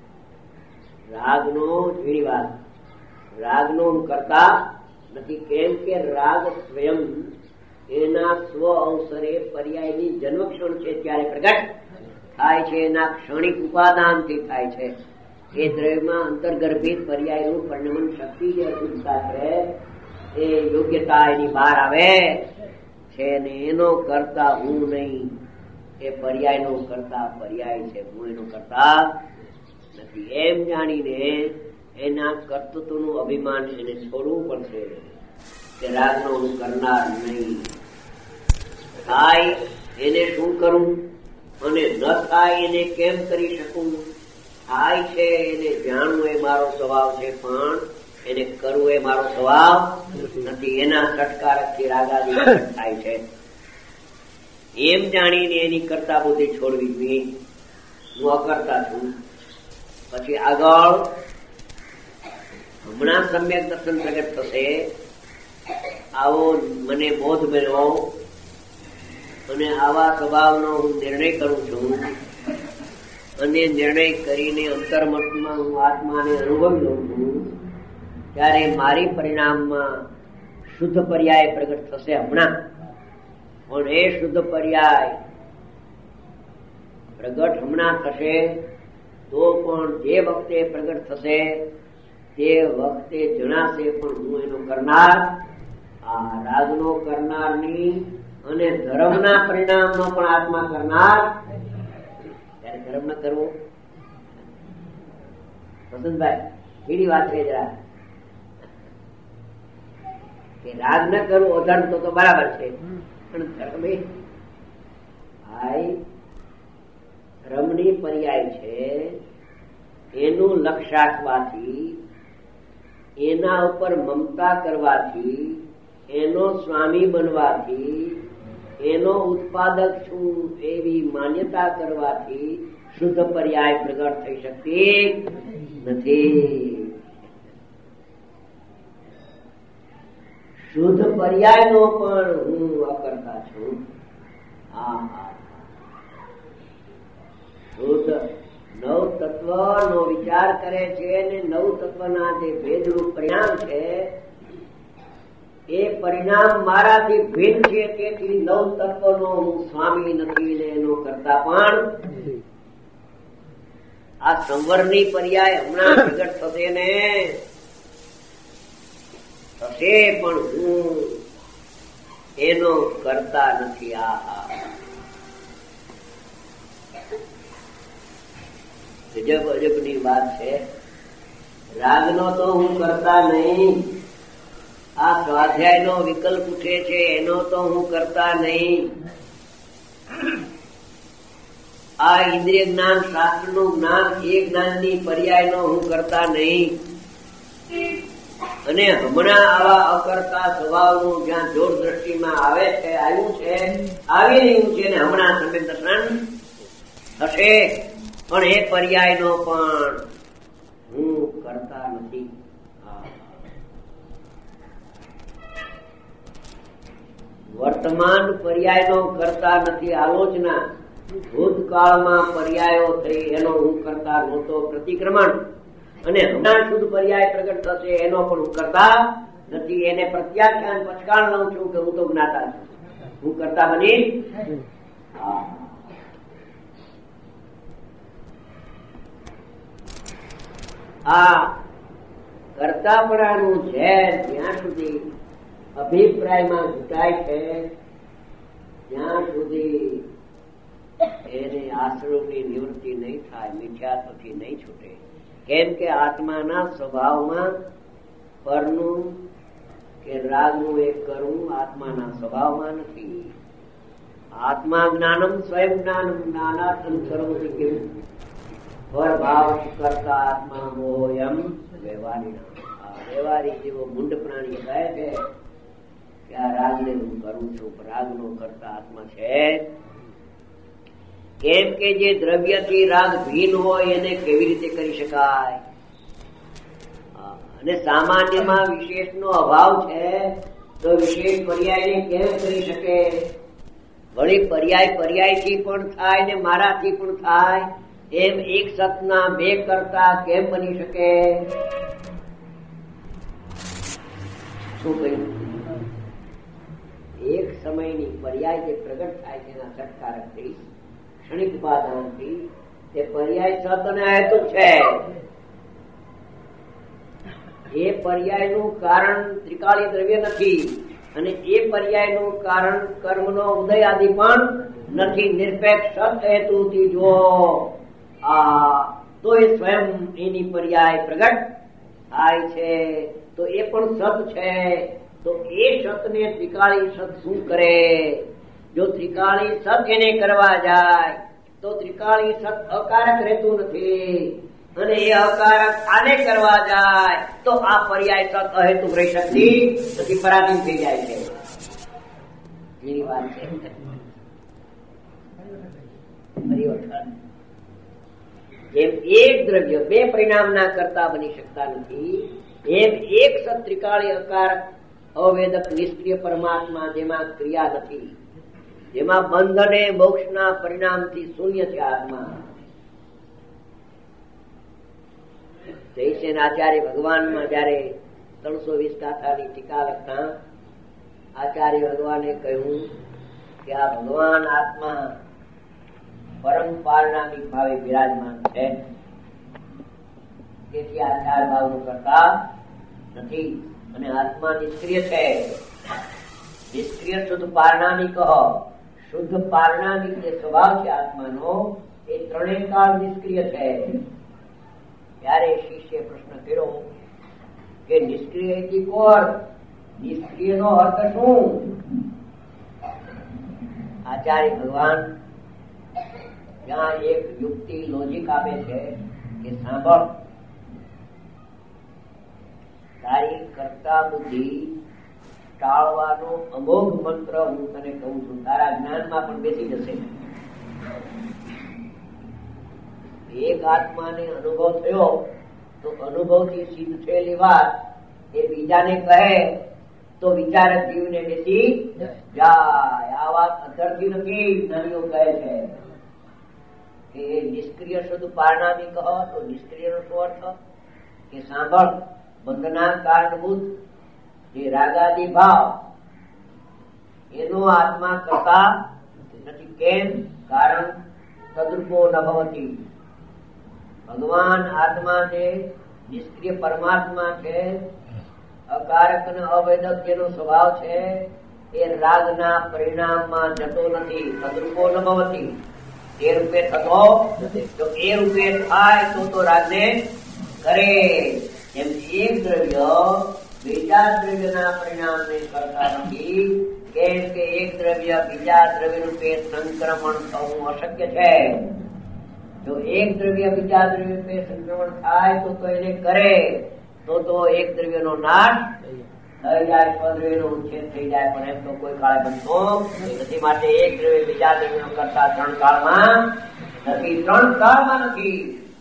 રાગનો ઝીણી વાત, રાગનો કરતા નથી. કેમ કે રાગ સ્વયં એના સ્વ અવસરે પર્યાયની જન્મક્ષણ છે ત્યારે પ્રગટ થાય છે, એના ક્ષણિક ઉપાદાનથી થાય છે. એ દ્રવ્યમાં અંતર્ગર્ભિત પર્યાયનું પરિણમન શક્તિ જે અશુદ્ધતા છે એ યોગ્યતા એની બહાર આવે છે ને એનો કરતા હું નહીં, એ પર્યાયનો કરતા પર્યાય છે, હું એનો કરતા નથી. એમ જાણીને એના કર્તૃત્વનું અભિમાન એને છોડવું પડશે કે રાગનો હું કરનાર નહીં. થાય એને શું કરું અને ન થાય એને કેમ કરી શકું? થાય છે એને જાણવું એ મારો સ્વભાવ છે, પણ એને કરવું એ મારો સ્વભાવ નથી. એના સટકારકથી રાગાદી થાય છે. એમ જાણીને એની કરતા બુદ્ધિ છોડવી જોઈએ. હું અકર્તા છું. પછી આગળ હમણાં સમ્યક દર્શન પ્રગટ થશે. આવો મને બોધ મળ્યો અને આવા સ્વભાવનો હું નિર્ણય કરું છું અને નિર્ણય કરીને અંતર્મતમાં હું આત્માને અનુભવી લઉં છું, ત્યારે મારી પરિણામમાં શુદ્ધ પર્યાય પ્રગટ થશે હમણાં. પણ એ શુદ્ધ પર્યાય પ્રગટ હમણાં થશે તો પણ જે વખતે પ્રગટ થશે તે વખતે જણાશે પણ હું એનો કરનાર, આ રાગનો કરનારની અને ધર્મના પરિણામનો પણ આત્મા કરનાર. ત્યારે ધર્મ ન કરવો વસંતભાઈ એની વાત છે જરા કે રાગ ન કરવું અધર્મ તો તો બરાબર છે, પણ ધર્મ ભાઈ ધર્મની પર્યાય છે. એનું લક્ષ રાખવાથી, એના ઉપર મમતા કરવાથી, એનો સ્વામી બનવાથી, એનો ઉત્પાદક છું એવી માન્યતા કરવાથી શુદ્ધ પર્યાય પ્રગટ થઈ શકતી નથી. શુદ્ધ પર્યાય નો પણ હું અકર્તા છું. હા હા શુદ્ધ નવ તત્વ નો વિચાર કરે છે અને નવ તત્વના જે ભેદરૂપ પરિણામ છે એ પરિણામ મારાથી ભિન્ન છે. તેથી નવ તત્વનો હું સ્વામી નથી ને એનો કરતા પણ. આ સંવરની પર્યાય હમણાં પ્રગટ થશે ને થશે પણ હું એનો કરતા નથી. આ ગજબ અજબની વાત છે. રાગનો તો હું કરતા નહીં. આ સ્વાધ્યાય નો વિકલ્પ ઉઠે છે એનો તો હું કરતા નહીં. આ ઇન્દ્રિય જ્ઞાન શાસ્ત્ર નું જ્ઞાન એ જ્ઞાનની પર્યાય નો હું કરતા નહીં. અને હમણાં આવા અકર્તા સ્વભાવનું જ્યાં જોર દ્રષ્ટિમાં આવે છે, આવ્યું છે, આવી રહ્યું છે ને હમણાં સમ્યક દર્શન થશે પણ એ પર્યાય નો પણ હું કરતા નથી. વર્તમાન પર્યાય નો કરતા નથી આલોચના. ભૂતકાળમાં પર્યાયો થઈ એનો હું કરતા નહોતો પ્રતિક્રમણ. અને હમણાં શુદ્ધ પર્યાય પ્રગટ થશે એનો પણ હું કરતા નથી. એને પ્રત્યાખ્યાન પચકાણ લઉં છું કે હું તો જ્ઞાતા છું, હું કરતા બની. આ કરતાપણાનું ઝેર જ્યાં સુધી અભિપ્રાયમાં ઘૂંટાય છે ત્યાં સુધી એને આશ્રમની નિવૃત્તિ નહીં થાય, મિથ્યાત્વથી નહીં છૂટે. કેમ કે આત્માના સ્વભાવમાં પરનું કે રાગનું એક કરવું આત્માના સ્વભાવમાં નથી. આત્મા જ્ઞાનમ સ્વયં જ્ઞાનમ જ્ઞાનાર્થમ સર્વથી કેવું પરભાવ કરતા આત્મા મોયમ વ્યવહારી. વ્યવહારી જેવો મૂંડ પ્રાણી કહે છે કે આ રાગને હું કરું છું, રાગનો કરતા આત્મા છે. કેમ કે જે દ્રવ્યથી રાગ ભીન હોય એને કેવી રીતે કરી શકાય? અને સામાન્યમાં વિશેષનો અભાવ છે તો વિશેષ પર્યાયને કેમ કરી શકે? વળી પર્યાય પર્યાયથી પણ થાય ને મારાથી પણ થાય એમ એક સતના બે કરતા કેમ બની શકે? શું કહ્યું? એક સમયની પર્યાય જે પ્રગટ થાય છે એના સત્કારકથી ક્ષણિક ઉપાદાનથી તે પર્યાય સત અને હેતુ છે. એ પર્યાયનું કારણ ત્રિકાળી દ્રવ્ય નથી અને એ પર્યાયનું કારણ કર્મનો ઉદય આદિ પણ નથી. નિરપેક્ષ સત હેતુથી જો આ તો એ સ્વયં એની પર્યાય પ્રગટ થાય છે તો એ પણ સત છે. તો એ સતને ત્રિકાળી સત શું કરે? જો ત્રિકાળી સત એને કરવા જાય તો ત્રિકાળી સત અકારક રહેતું નથી અને એ અકારક આને કરવા જાય તો આ પર્યાય સત અહેતુક રહી શકતી નથી, પરાધીન થઈ જાય છે. એની વાત છે. પરિવર્તન. જેમ એક દ્રવ્ય બે પરિણામના કરતા બની શકતા નથી, એમ એક સત્રિકાળી અકાર અવેદક નિષ્ક્રિય પરમાત્મા જેમાં ક્રિયા નથી, જેમાં બંધ અને મોક્ષના પરિણામથી શૂન્ય છે આત્મા. જયસેન આચાર્ય ભગવાનમાં જયારે ત્રણસો વીસ ગાથાની ટીકા લખતા આચાર્ય ભગવાને કહ્યું કે આ ભગવાન આત્મા પરમ પારણામિક ભાવે બિરાજમાન છે, તેથી આ ચાર ભાવનું કરતા નથી અને આત્મા નિષ્ક્રિય છે. નિષ્ક્રિય શુદ્ધ પારણામિક, શુદ્ધ પારણામિક જે સ્વભાવ છે આત્માનો એ ત્રણેય કાળ નિષ્ક્રિય છે. ત્યારે શિષ્ય પ્રશ્ન કર્યો કે નિષ્ક્રિય એટલે કોણ? નિષ્ક્રિય નો અર્થ શું? આચાર્ય ભગવાન ત્યાં એક યુક્તિ લોજિક આપે છે કે સાંભળ, તારી કર્તા બુદ્ધિ ટાળવાનો અમોઘ મંત્ર હું તને કહું છું, તારા જ્ઞાનમાં પણ બેસી જશે. એક આત્માને અનુભવ થયો તો અનુભવથી સિદ્ધ થયેલી વાત એ બીજાને કહે તો વિચારક જીવને બેસી જાય. આ વાત અધરથી નથી, જ્ઞાનીઓ કહે છે કે નિષ્ક્રિય શુદ્ધ પારણામિક કહો તો નિષ્ક્રિય નો શું અર્થ? કે સાંભળ, બંધના કારણભૂત જે રાગાદિ ભાવ એનો આત્મા કરતા નથી. કેમ? કારણ તદ્રૂપો ન ભવતી. ભગવાન આત્મા છે, નિષ્ક્રિય પરમાત્મા છે, અકારક અને અવેદક જેનો સ્વભાવ છે એ રાગના પરિણામમાં જતો નથી. તદ્રૂપો ન ભવતી, એ રૂપે થતો તો એ રૂપે થાય તો તો રાગને કરે. એમ એક દ્રવ્ય બીજા દ્રવ્યના પરિણામને કરતા નથી, કેમ કે એક દ્રવ્ય બીજા દ્રવ્ય રૂપે સંક્રમણ થવું અશક્ય છે. જો એક દ્રવ્ય બીજા દ્રવ્ય રૂપે સંક્રમણ થાય તો તો એને કરે તો તો એક દ્રવ્યનો નાશ થઈ જાય, સ્વદ્રવ્યનો ઉચ્છેદ થઈ જાય, પણ એમ તો કોઈ કાળે બનતો નથી. માટે એક દ્રવ્ય બીજા દ્રવ્યનો કરતા ત્રણ કાળમાં નથી, ત્રણ કાળમાં નથી.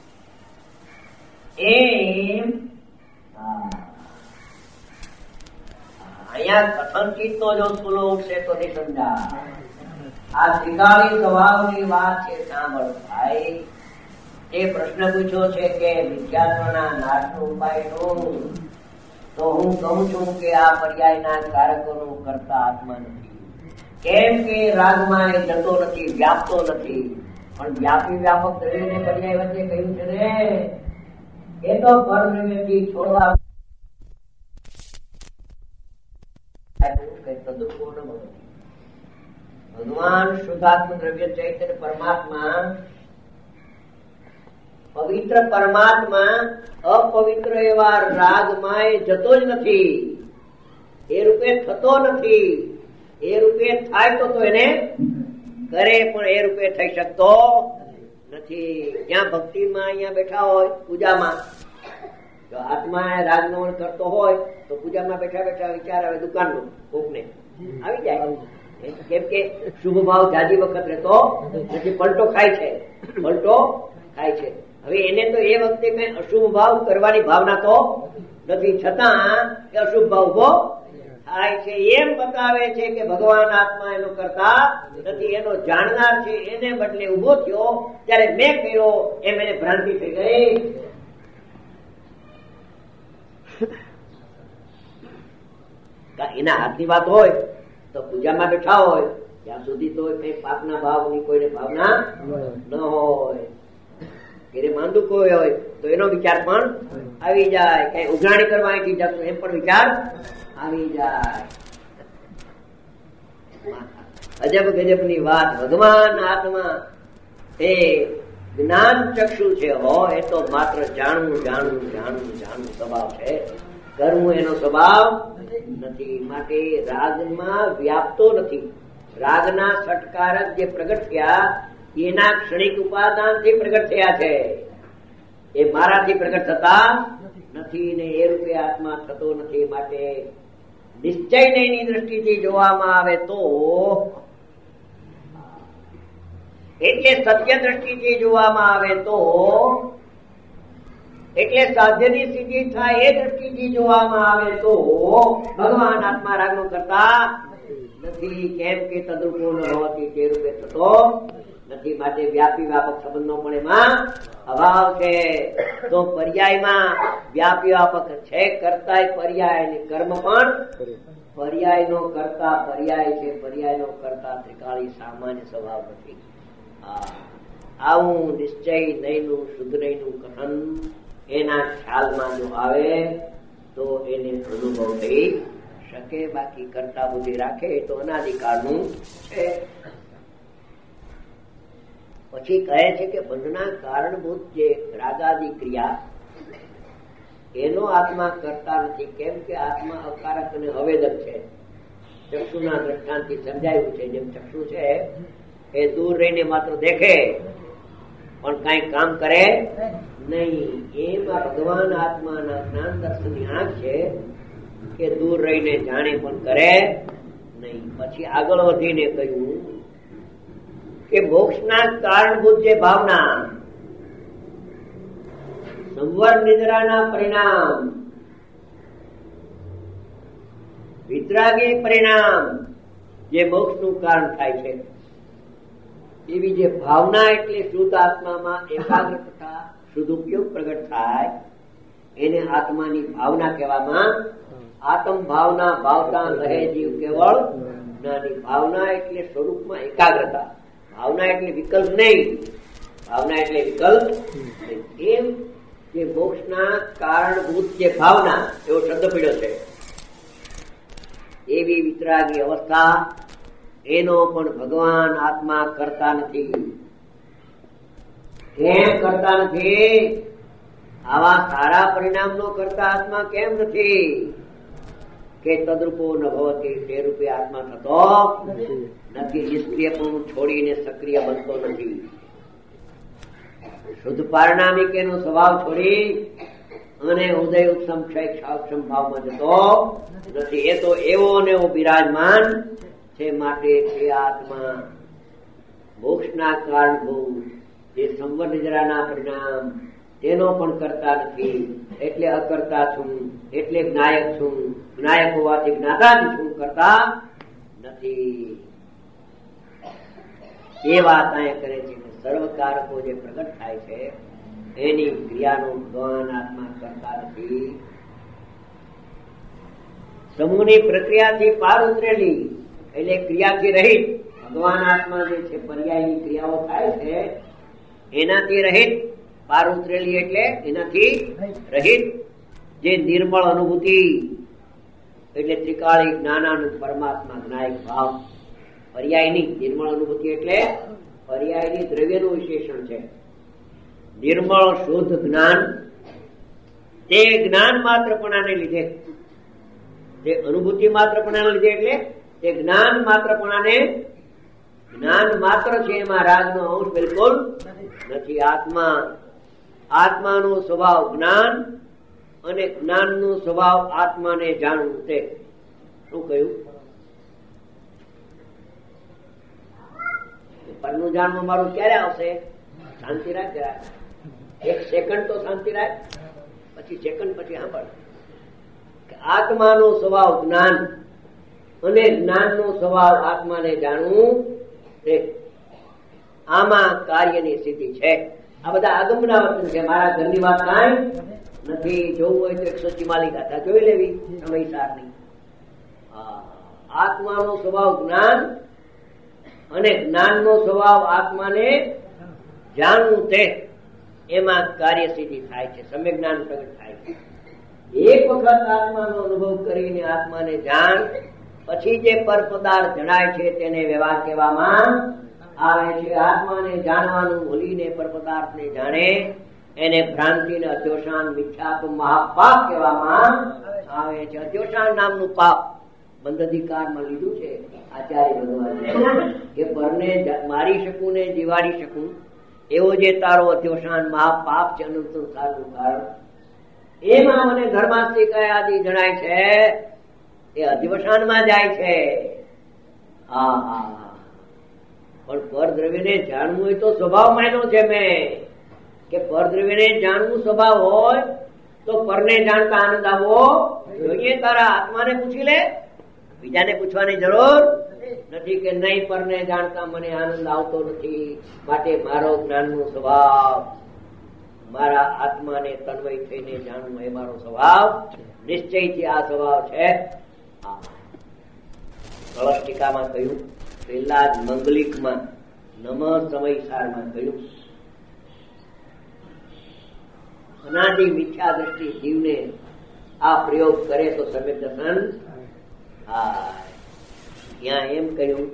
એમ અહીંયા કથનચિત નો જો સુલો ઉઠશે તો નહીં સમજા. આ ત્રિકાળી સ્વભાવની વાત છે. સાંભળ ભાઈ, એ પ્રશ્ન પૂછ્યો છે કે મિથ્યાત્વના નાશનો ઉપાય શું? તો હું કહું છું કે આ પર્યાયના કારકોનો કરતા આત્મા નથી. કેમ કે રાગમાં એ જતો નથી, વ્યાપતો નથી. પણ વ્યાપી વ્યાપક દ્રવ્યને પર્યાય વચ્ચે કહ્યું છે ને, એ તો પરદ્રવ્યથી છોડવા ભગવાન શુદ્ધાત્મ દ્રવ્ય ચૈતન્ય પરમાત્મા, પવિત્ર પરમાત્મા અપવિત્ર એવા રાગમાં જતો જ નથી, એ રૂપે થતો નથી. એ રૂપે થાય તો તો એને કરે, પણ એ રૂપે થઈ શકતો નથી. જ્યાં ભક્તિમાં અહીંયા બેઠા હોય પૂજામાં, જો આત્મા રાગનો કરતો હોય તો પૂજામાં બેઠા બેઠા વિચાર આવે દુકાનનો કોકને આવી જાય. કેમ કે શુભ ભાવ જાજી વખત રહેતો નથી, પલટો ખાય છે, પલટો ખાય છે. હવે એને તો એ વખતે કઈ અશુભ ભાવ કરવાની ભાવના તો નથી, છતાં કે અશુભ ભાવ ઉભો થાય છે. એમ બતાવે છે કે ભગવાન આત્મા એનો કરતા નથી, એનો જાણનાર છે. એને બદલે ઉભો થયો ત્યારે મેં કર્યો એમ એને ભ્રાંતિ થઈ ગઈ. એના હાથની વાત હોય તો પૂજામાં બેઠા હોય ત્યાં સુધી તો કઈ પાપના ભાવની કોઈને ભાવના ન હોય. ઘરે માંદુ કોઈ હોય તો એનો વિચાર પણ આવી જાય, કઈ ઉઘરાણી કરવા આવી જતું એમ પણ વિચાર આવી જાય. અજબ ગજબ ની વાત. ભગવાન આત્મા એ જ્ઞાન ચક્ષુ છે હો, એ તો માત્ર જાણવું જાણવું જાણવું જાણવું સ્વભાવ છે, કરવું એનો સ્વભાવ નથી. માટે રાગમાં વ્યાપતો નથી. રાગના સટકારક જે પ્રગટ થયા એના ક્ષણિક ઉપાદાન થી પ્રગટ થયા છે, એ મારાથી પ્રગટ થતા નથી ને એ રૂપે આત્મા થતો નથી. માટે નિશ્ચય ની દ્રષ્ટિથી જોવામાં આવે તો એટલે સત્ય દ્રષ્ટિથી જોવામાં આવે તો, એટલે સાધ્યની સિદ્ધિ થાય એ દ્રષ્ટિથી જોવામાં આવે તો ભગવાન આત્મા રાગનો કરતા નથી. કેમ કે તદ્રૂપો ન હોવાથી તે રૂપે થતો નથી. માટે વ્યાપી વ્યાપક સંબંધનો પણ એમાં અભાવ છે. તો પર્યાયમાં વ્યાપી વ્યાપક છે, કરતા પર્યાય અને કર્મ પણ પર્યાય નો કરતા પર્યાય છે. પર્યાય નો કરતા ત્રિકાળી સામાન્ય સ્વભાવ નથી. આવું નિશ્ચય નહીંનું શુદ્ધ નહીંનું કથન એના ખ્યાલમાં જો આવે તો એને અનુભવ થઈ શકે. બાકી કરતા બુદ્ધિ રાખે તો અનાદિકાળનું છે. પછી કહે છે કે બંધના કારણભૂત જે રાગાદી ક્રિયા એનો આત્મા કરતા નથી. કેમ કે આત્મા અકારક અને અવેદક છે. ચક્ષુના દ્રષ્ટાંતથી સમજાયું છે. જેમ ચક્ષુ છે એ દૂર રહીને માત્ર દેખે પણ કઈ કામ કરે નહીં. એમાં ભગવાન આત્માના જ્ઞાન દર્શનની આંખ છે કે દૂર રહીને જાણે પણ કરે નહીં. પછી આગળ વધીને કહ્યું કે મોક્ષના કારણભૂત જે ભાવના સંવર નિદ્રાના પરિણામ વિતરાગી પરિણામ જે મોક્ષનું કારણ થાય છે એવી જે ભાવના એટલે શુદ્ધ આત્મામાં એકાગ્રતા શુદ્ધ ઉપયોગ પ્રગટ થાય એને આત્માની ભાવના કહેવામાં. આત્મ ભાવના ભાવતા રહે જીવ કેવળ જ્ઞાની. ભાવના એટલે સ્વરૂપમાં એકાગ્રતા. ભાવના એટલે વિકલ્પ નહીં. ભાવના એટલે વિકલ્પ નહીં. એમ કે મોક્ષના કારણભૂત જે ભાવના એવો શબ્દ પડ્યો છે એવી વિતરાગી અવસ્થા એનો પણ ભગવાન આત્મા કરતા નથી. કેમ કરતા નથી? આવા સારા પરિણામ નો કરતા આત્મા કેમ નથી? કે તદ્રૂપો ન ભવતી તે રૂપે આત્મા થતો નથી. નિષ્ક્રિય પણ છોડીને સક્રિય બનતો નથી. શુદ્ધ પારણામિક એનો સ્વભાવ છોડી અને ઉદય ઉપસમ ક્ષય ક્ષાક્ષમ ભાવમાં જતો નથી. એ તો એવો ને એવો બિરાજમાન છે. માટે તે આત્મા મોક્ષના કારણભૂત જે સંવર નિદ્રાના પરિણામ તેનો પણ કરતા નથી. એટલે અકર્તા છું, એટલે જ્ઞાયક છું. જ્ઞાયક હોવાથી જ્ઞાતા જ છું, કરતા નથી. એ વાત અહીંયા કરે છે કે સર્વકારકો જે પ્રગટ થાય છે એની ક્રિયાનો ભગવાન આત્મા કરતા નથી. સમૂહની પ્રક્રિયાથી પાર ઉતરેલી એટલે ક્રિયાથી રહિત ભગવાન આત્મા જે છે પર્યાયની ક્રિયાઓ થાય છે એનાથી રહિત પાર ઉતરેલી એટલે એનાથી રહિત જે નિર્મળ અનુભૂતિ એટલે ત્રિકાળી જ્ઞાનાનંદ પરમાત્મા જ્ઞાયક ભાવ. પર્યાયની નિર્મળ અનુભૂતિ એટલે પર્યાયની દ્રવ્યનું વિશેષણ છે. નિર્મળ શુદ્ધ જ્ઞાન તે જ્ઞાન માત્રપણાને લીધે, તે અનુભૂતિ માત્રપણાને લીધે એટલે તે જ્ઞાન માત્રપણાને જ્ઞાન માત્ર છે. એમાં રાગનો અંશ બિલકુલ નથી. આત્મા આત્માનો સ્વભાવ જ્ઞાન અને જ્ઞાનનો સ્વભાવ આત્માને જાણવું. તે શું કહ્યું? પરનું જાણવું મારું ક્યારે આવશે? શાંતિ રાખ જરા. એક સેકન્ડ તો શાંતિ રાખ, પછી સેકન્ડ પછી સાંભળ. આત્માનો સ્વભાવ જ્ઞાન અને જ્ઞાનનો સ્વભાવ આત્માને જાણવું છે. આમાં કાર્યની સ્થિતિ છે. આ બધા આગમના વચન છે. મારા ઘરની વાત કાંઈ નથી. જોવું હોય તો એકસો ચુમ્માલીસ ગાથા જોઈ લેવી સમયસારની. આત્માનો સ્વભાવ જ્ઞાન અને જ્ઞાનનો સ્વભાવ આત્માને જાણવું તે એમાં કાર્ય સિદ્ધિ થાય છે. સમ્યક જ્ઞાન પ્રગટ થાય છે. એક વખત આત્માનો અનુભવ કરીને આત્માને જાણ પછી જે પર પદાર્થ જણાય છે તેને વ્યવહાર કહેવામાં આવે છે. આત્માને જાણવાનું ભૂલીને પર પદાર્થને જાણે એને ભ્રાંતિ ને અધ્યોષાન મિથ્યાત્વ મહાપાપ કહેવામાં આવે છે. અધ્યોષાન નામનું પાપ બંધાધિકારમાં લીધું છે આચાર્ય ભગવાન કે પરને મારી શકું ને જીવાડી શકું એવો જે તારો અધ્યોષાન મહાપાપ છે અનંત સંસારનું કારણ, એમાં મને ધર્માસ્તી કયા આદિ જણાય છે એ અધ્યોષાનમાં જાય છે. હા હા પણ પરદ્રવ્યને જાણવું હોય તો સ્વભાવ માન્યો છે મેં કે પરદ્રવ્યને જાણવું સ્વભાવ હોય તો પરને જાણતા આનંદ આવવો જોઈએ. તારા આત્માને પૂછી લે, બીજાને પૂછવાની જરૂર નથી કે નહીં પરને જાણતા મને આનંદ આવતો નથી, માટે મારો જ્ઞાનનો સ્વભાવ મારા આત્માને તન્વય થઈને જાણવું એ મારો સ્વભાવ નિશ્ચયથી આ સ્વભાવ છે. કળશ ટીકામાં કહ્યું, પેલા જ મંગલિકમાં નમ સમયસારમાં કહ્યું, અનાદિ મિથ્યા દ્રષ્ટિ જીવને આ પ્રયોગ કરે તો સમ્યક દર્શન થાય. ત્યાં એમ કહ્યું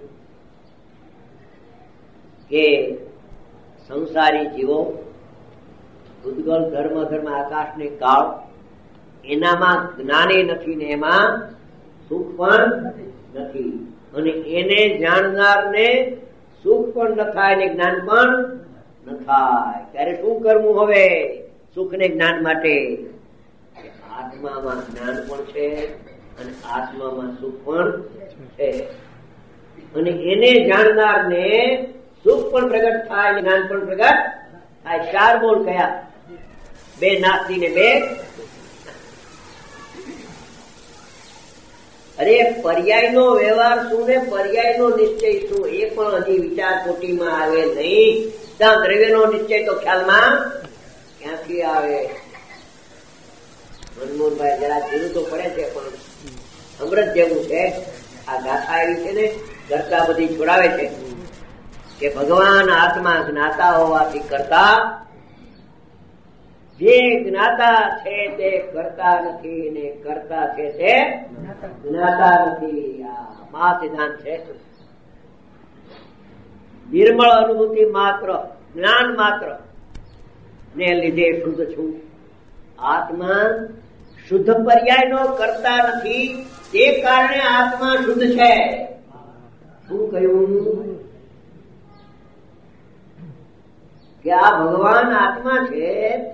કે સંસારી જીવો ઉદ્ગલ ધર્મ ધર્મ આકાશ ને કાળ એનામાં જ્ઞાને નથી ને એમાં સુખ પણ નથી, અને એને જાણનાર ને સુખ પણ ન થાય ને જ્ઞાન પણ ન થાય. ત્યારે શું કરવું હવે સુખ ને જ્ઞાન માટે? આત્મામાં જ્ઞાન પણ છે અને આત્મામાં સુખ પણ છે, અને એને જાણનાર ને સુખ પણ પ્રગટ થાય, જ્ઞાન પણ પ્રગટ થાય. ચાર બોલ કયા? બે નાસ્તી ને બે. અરે પર્યાય નો વ્યવહાર શું ને પર્યાય નો નિશ્ચય શું એ પણ હજી વિચાર કોટીમાં આવે નહીં. ત્યાં દ્રવ્ય નો નિશ્ચય તો ખ્યાલમાં ક્યાંથી આવે? મનમોહનભાઈ જરા જીરું તો પડે છે પણ અમૃત જેવું છે. આ ગાથા એવી છે ને કરતા બધી છોડાવે છે કે ભગવાન આત્મા જ્ઞાતા હોવાથી કરતા, જે જ્ઞાતા છે તે કરતા નથી ને કરતા છે તે જ્ઞાતા નથી. આ મહા સિદ્ધાંત છે. નિર્મળ અનુભૂતિ માત્ર, જ્ઞાન માત્ર ને લીધે શુદ્ધ છું. આત્મા શુદ્ધ પર્યાય નો કરતા નથી, તે કારણે આત્મા શુદ્ધ છે. શું કહ્યું કે આ ભગવાન આત્મા છે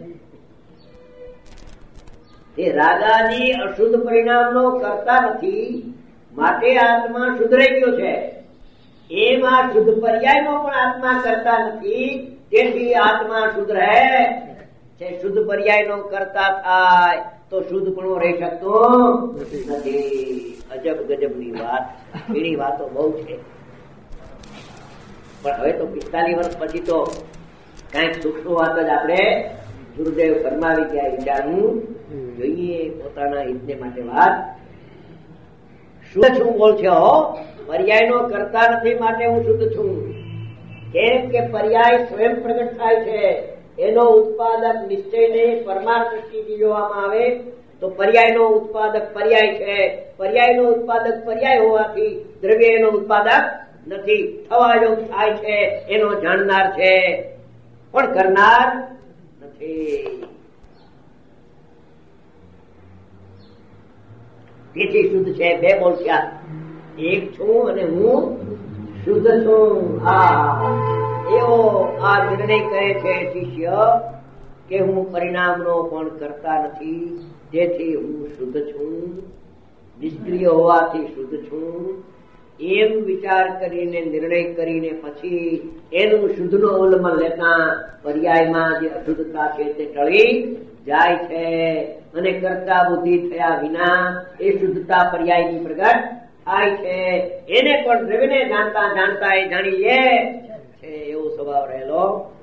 તે રાગાદી અશુદ્ધ પરિણામ નો કરતા નથી, માટે આત્મા શુદ્ધ રહી ગયો છે. એમ આ શુદ્ધ પર્યાય નો પણ આત્મા કરતા નથી, તેથી આત્મા શુદ્ધ રહે છે. શુદ્ધ પર્યાય નો કરતા થાય તો શુદ્ધ પણ રહી શકતો નથી. અજબ ગજબ ની વાત, એની વાતો બહુ છે. પણ હવે તો પિસ્તાલીસ વર્ષ પછી તો કઈક સૂક્ષ્મ વાત જ આપણે ગુરુદેવ ફરમાવી ગયા વિચારવું જોઈએ પોતાના હિતને માટે. વાત શુદ્ધ છું બોલ છે હો, પર્યાય નો કરતા નથી માટે હું શુદ્ધ છું. કેમ કે પર્યાય સ્વયં પ્રગટ થાય છે, એનો ઉત્પાદક નિશ્ચયને પરમાર્થ દ્રષ્ટિથી જોવામાં આવે તો પર્યાય નો ઉત્પાદક પર્યાય છે. પર્યાય નો ઉત્પાદક પર્યાય હોવાથી દ્રવ્ય એનો ઉત્પાદક નથી. થવા યોગ થાય છે એનો જાણનાર છે પણ કરનાર નથી. તેથી શુદ્ધ છે. બે બોલ ક્યાં? એક છું અને હું શુદ્ધ છું. આ એવો આ નિર્ણય કરે છે શિષ્ય કે હું પરિણામનો પણ કરતા નથી, તેથી હું શુદ્ધ છું. નિષ્ક્રિય હોવાથી શુદ્ધ છું. એમ વિચાર કરીને નિર્ણય કરીને પછી એનું શુદ્ધ નું અવલંબન લેતા પર્યાયમાં જે અશુદ્ધતા છે તે ટળી જાય છે, અને કરતા બુદ્ધિ થયા વિના એ શુદ્ધતા પર્યાયની પ્રગટ થાય છે. એને પણ દ્રવ્યને જાણતા જાણતા એ જાણી લે છે એવો સ્વભાવ રહેલો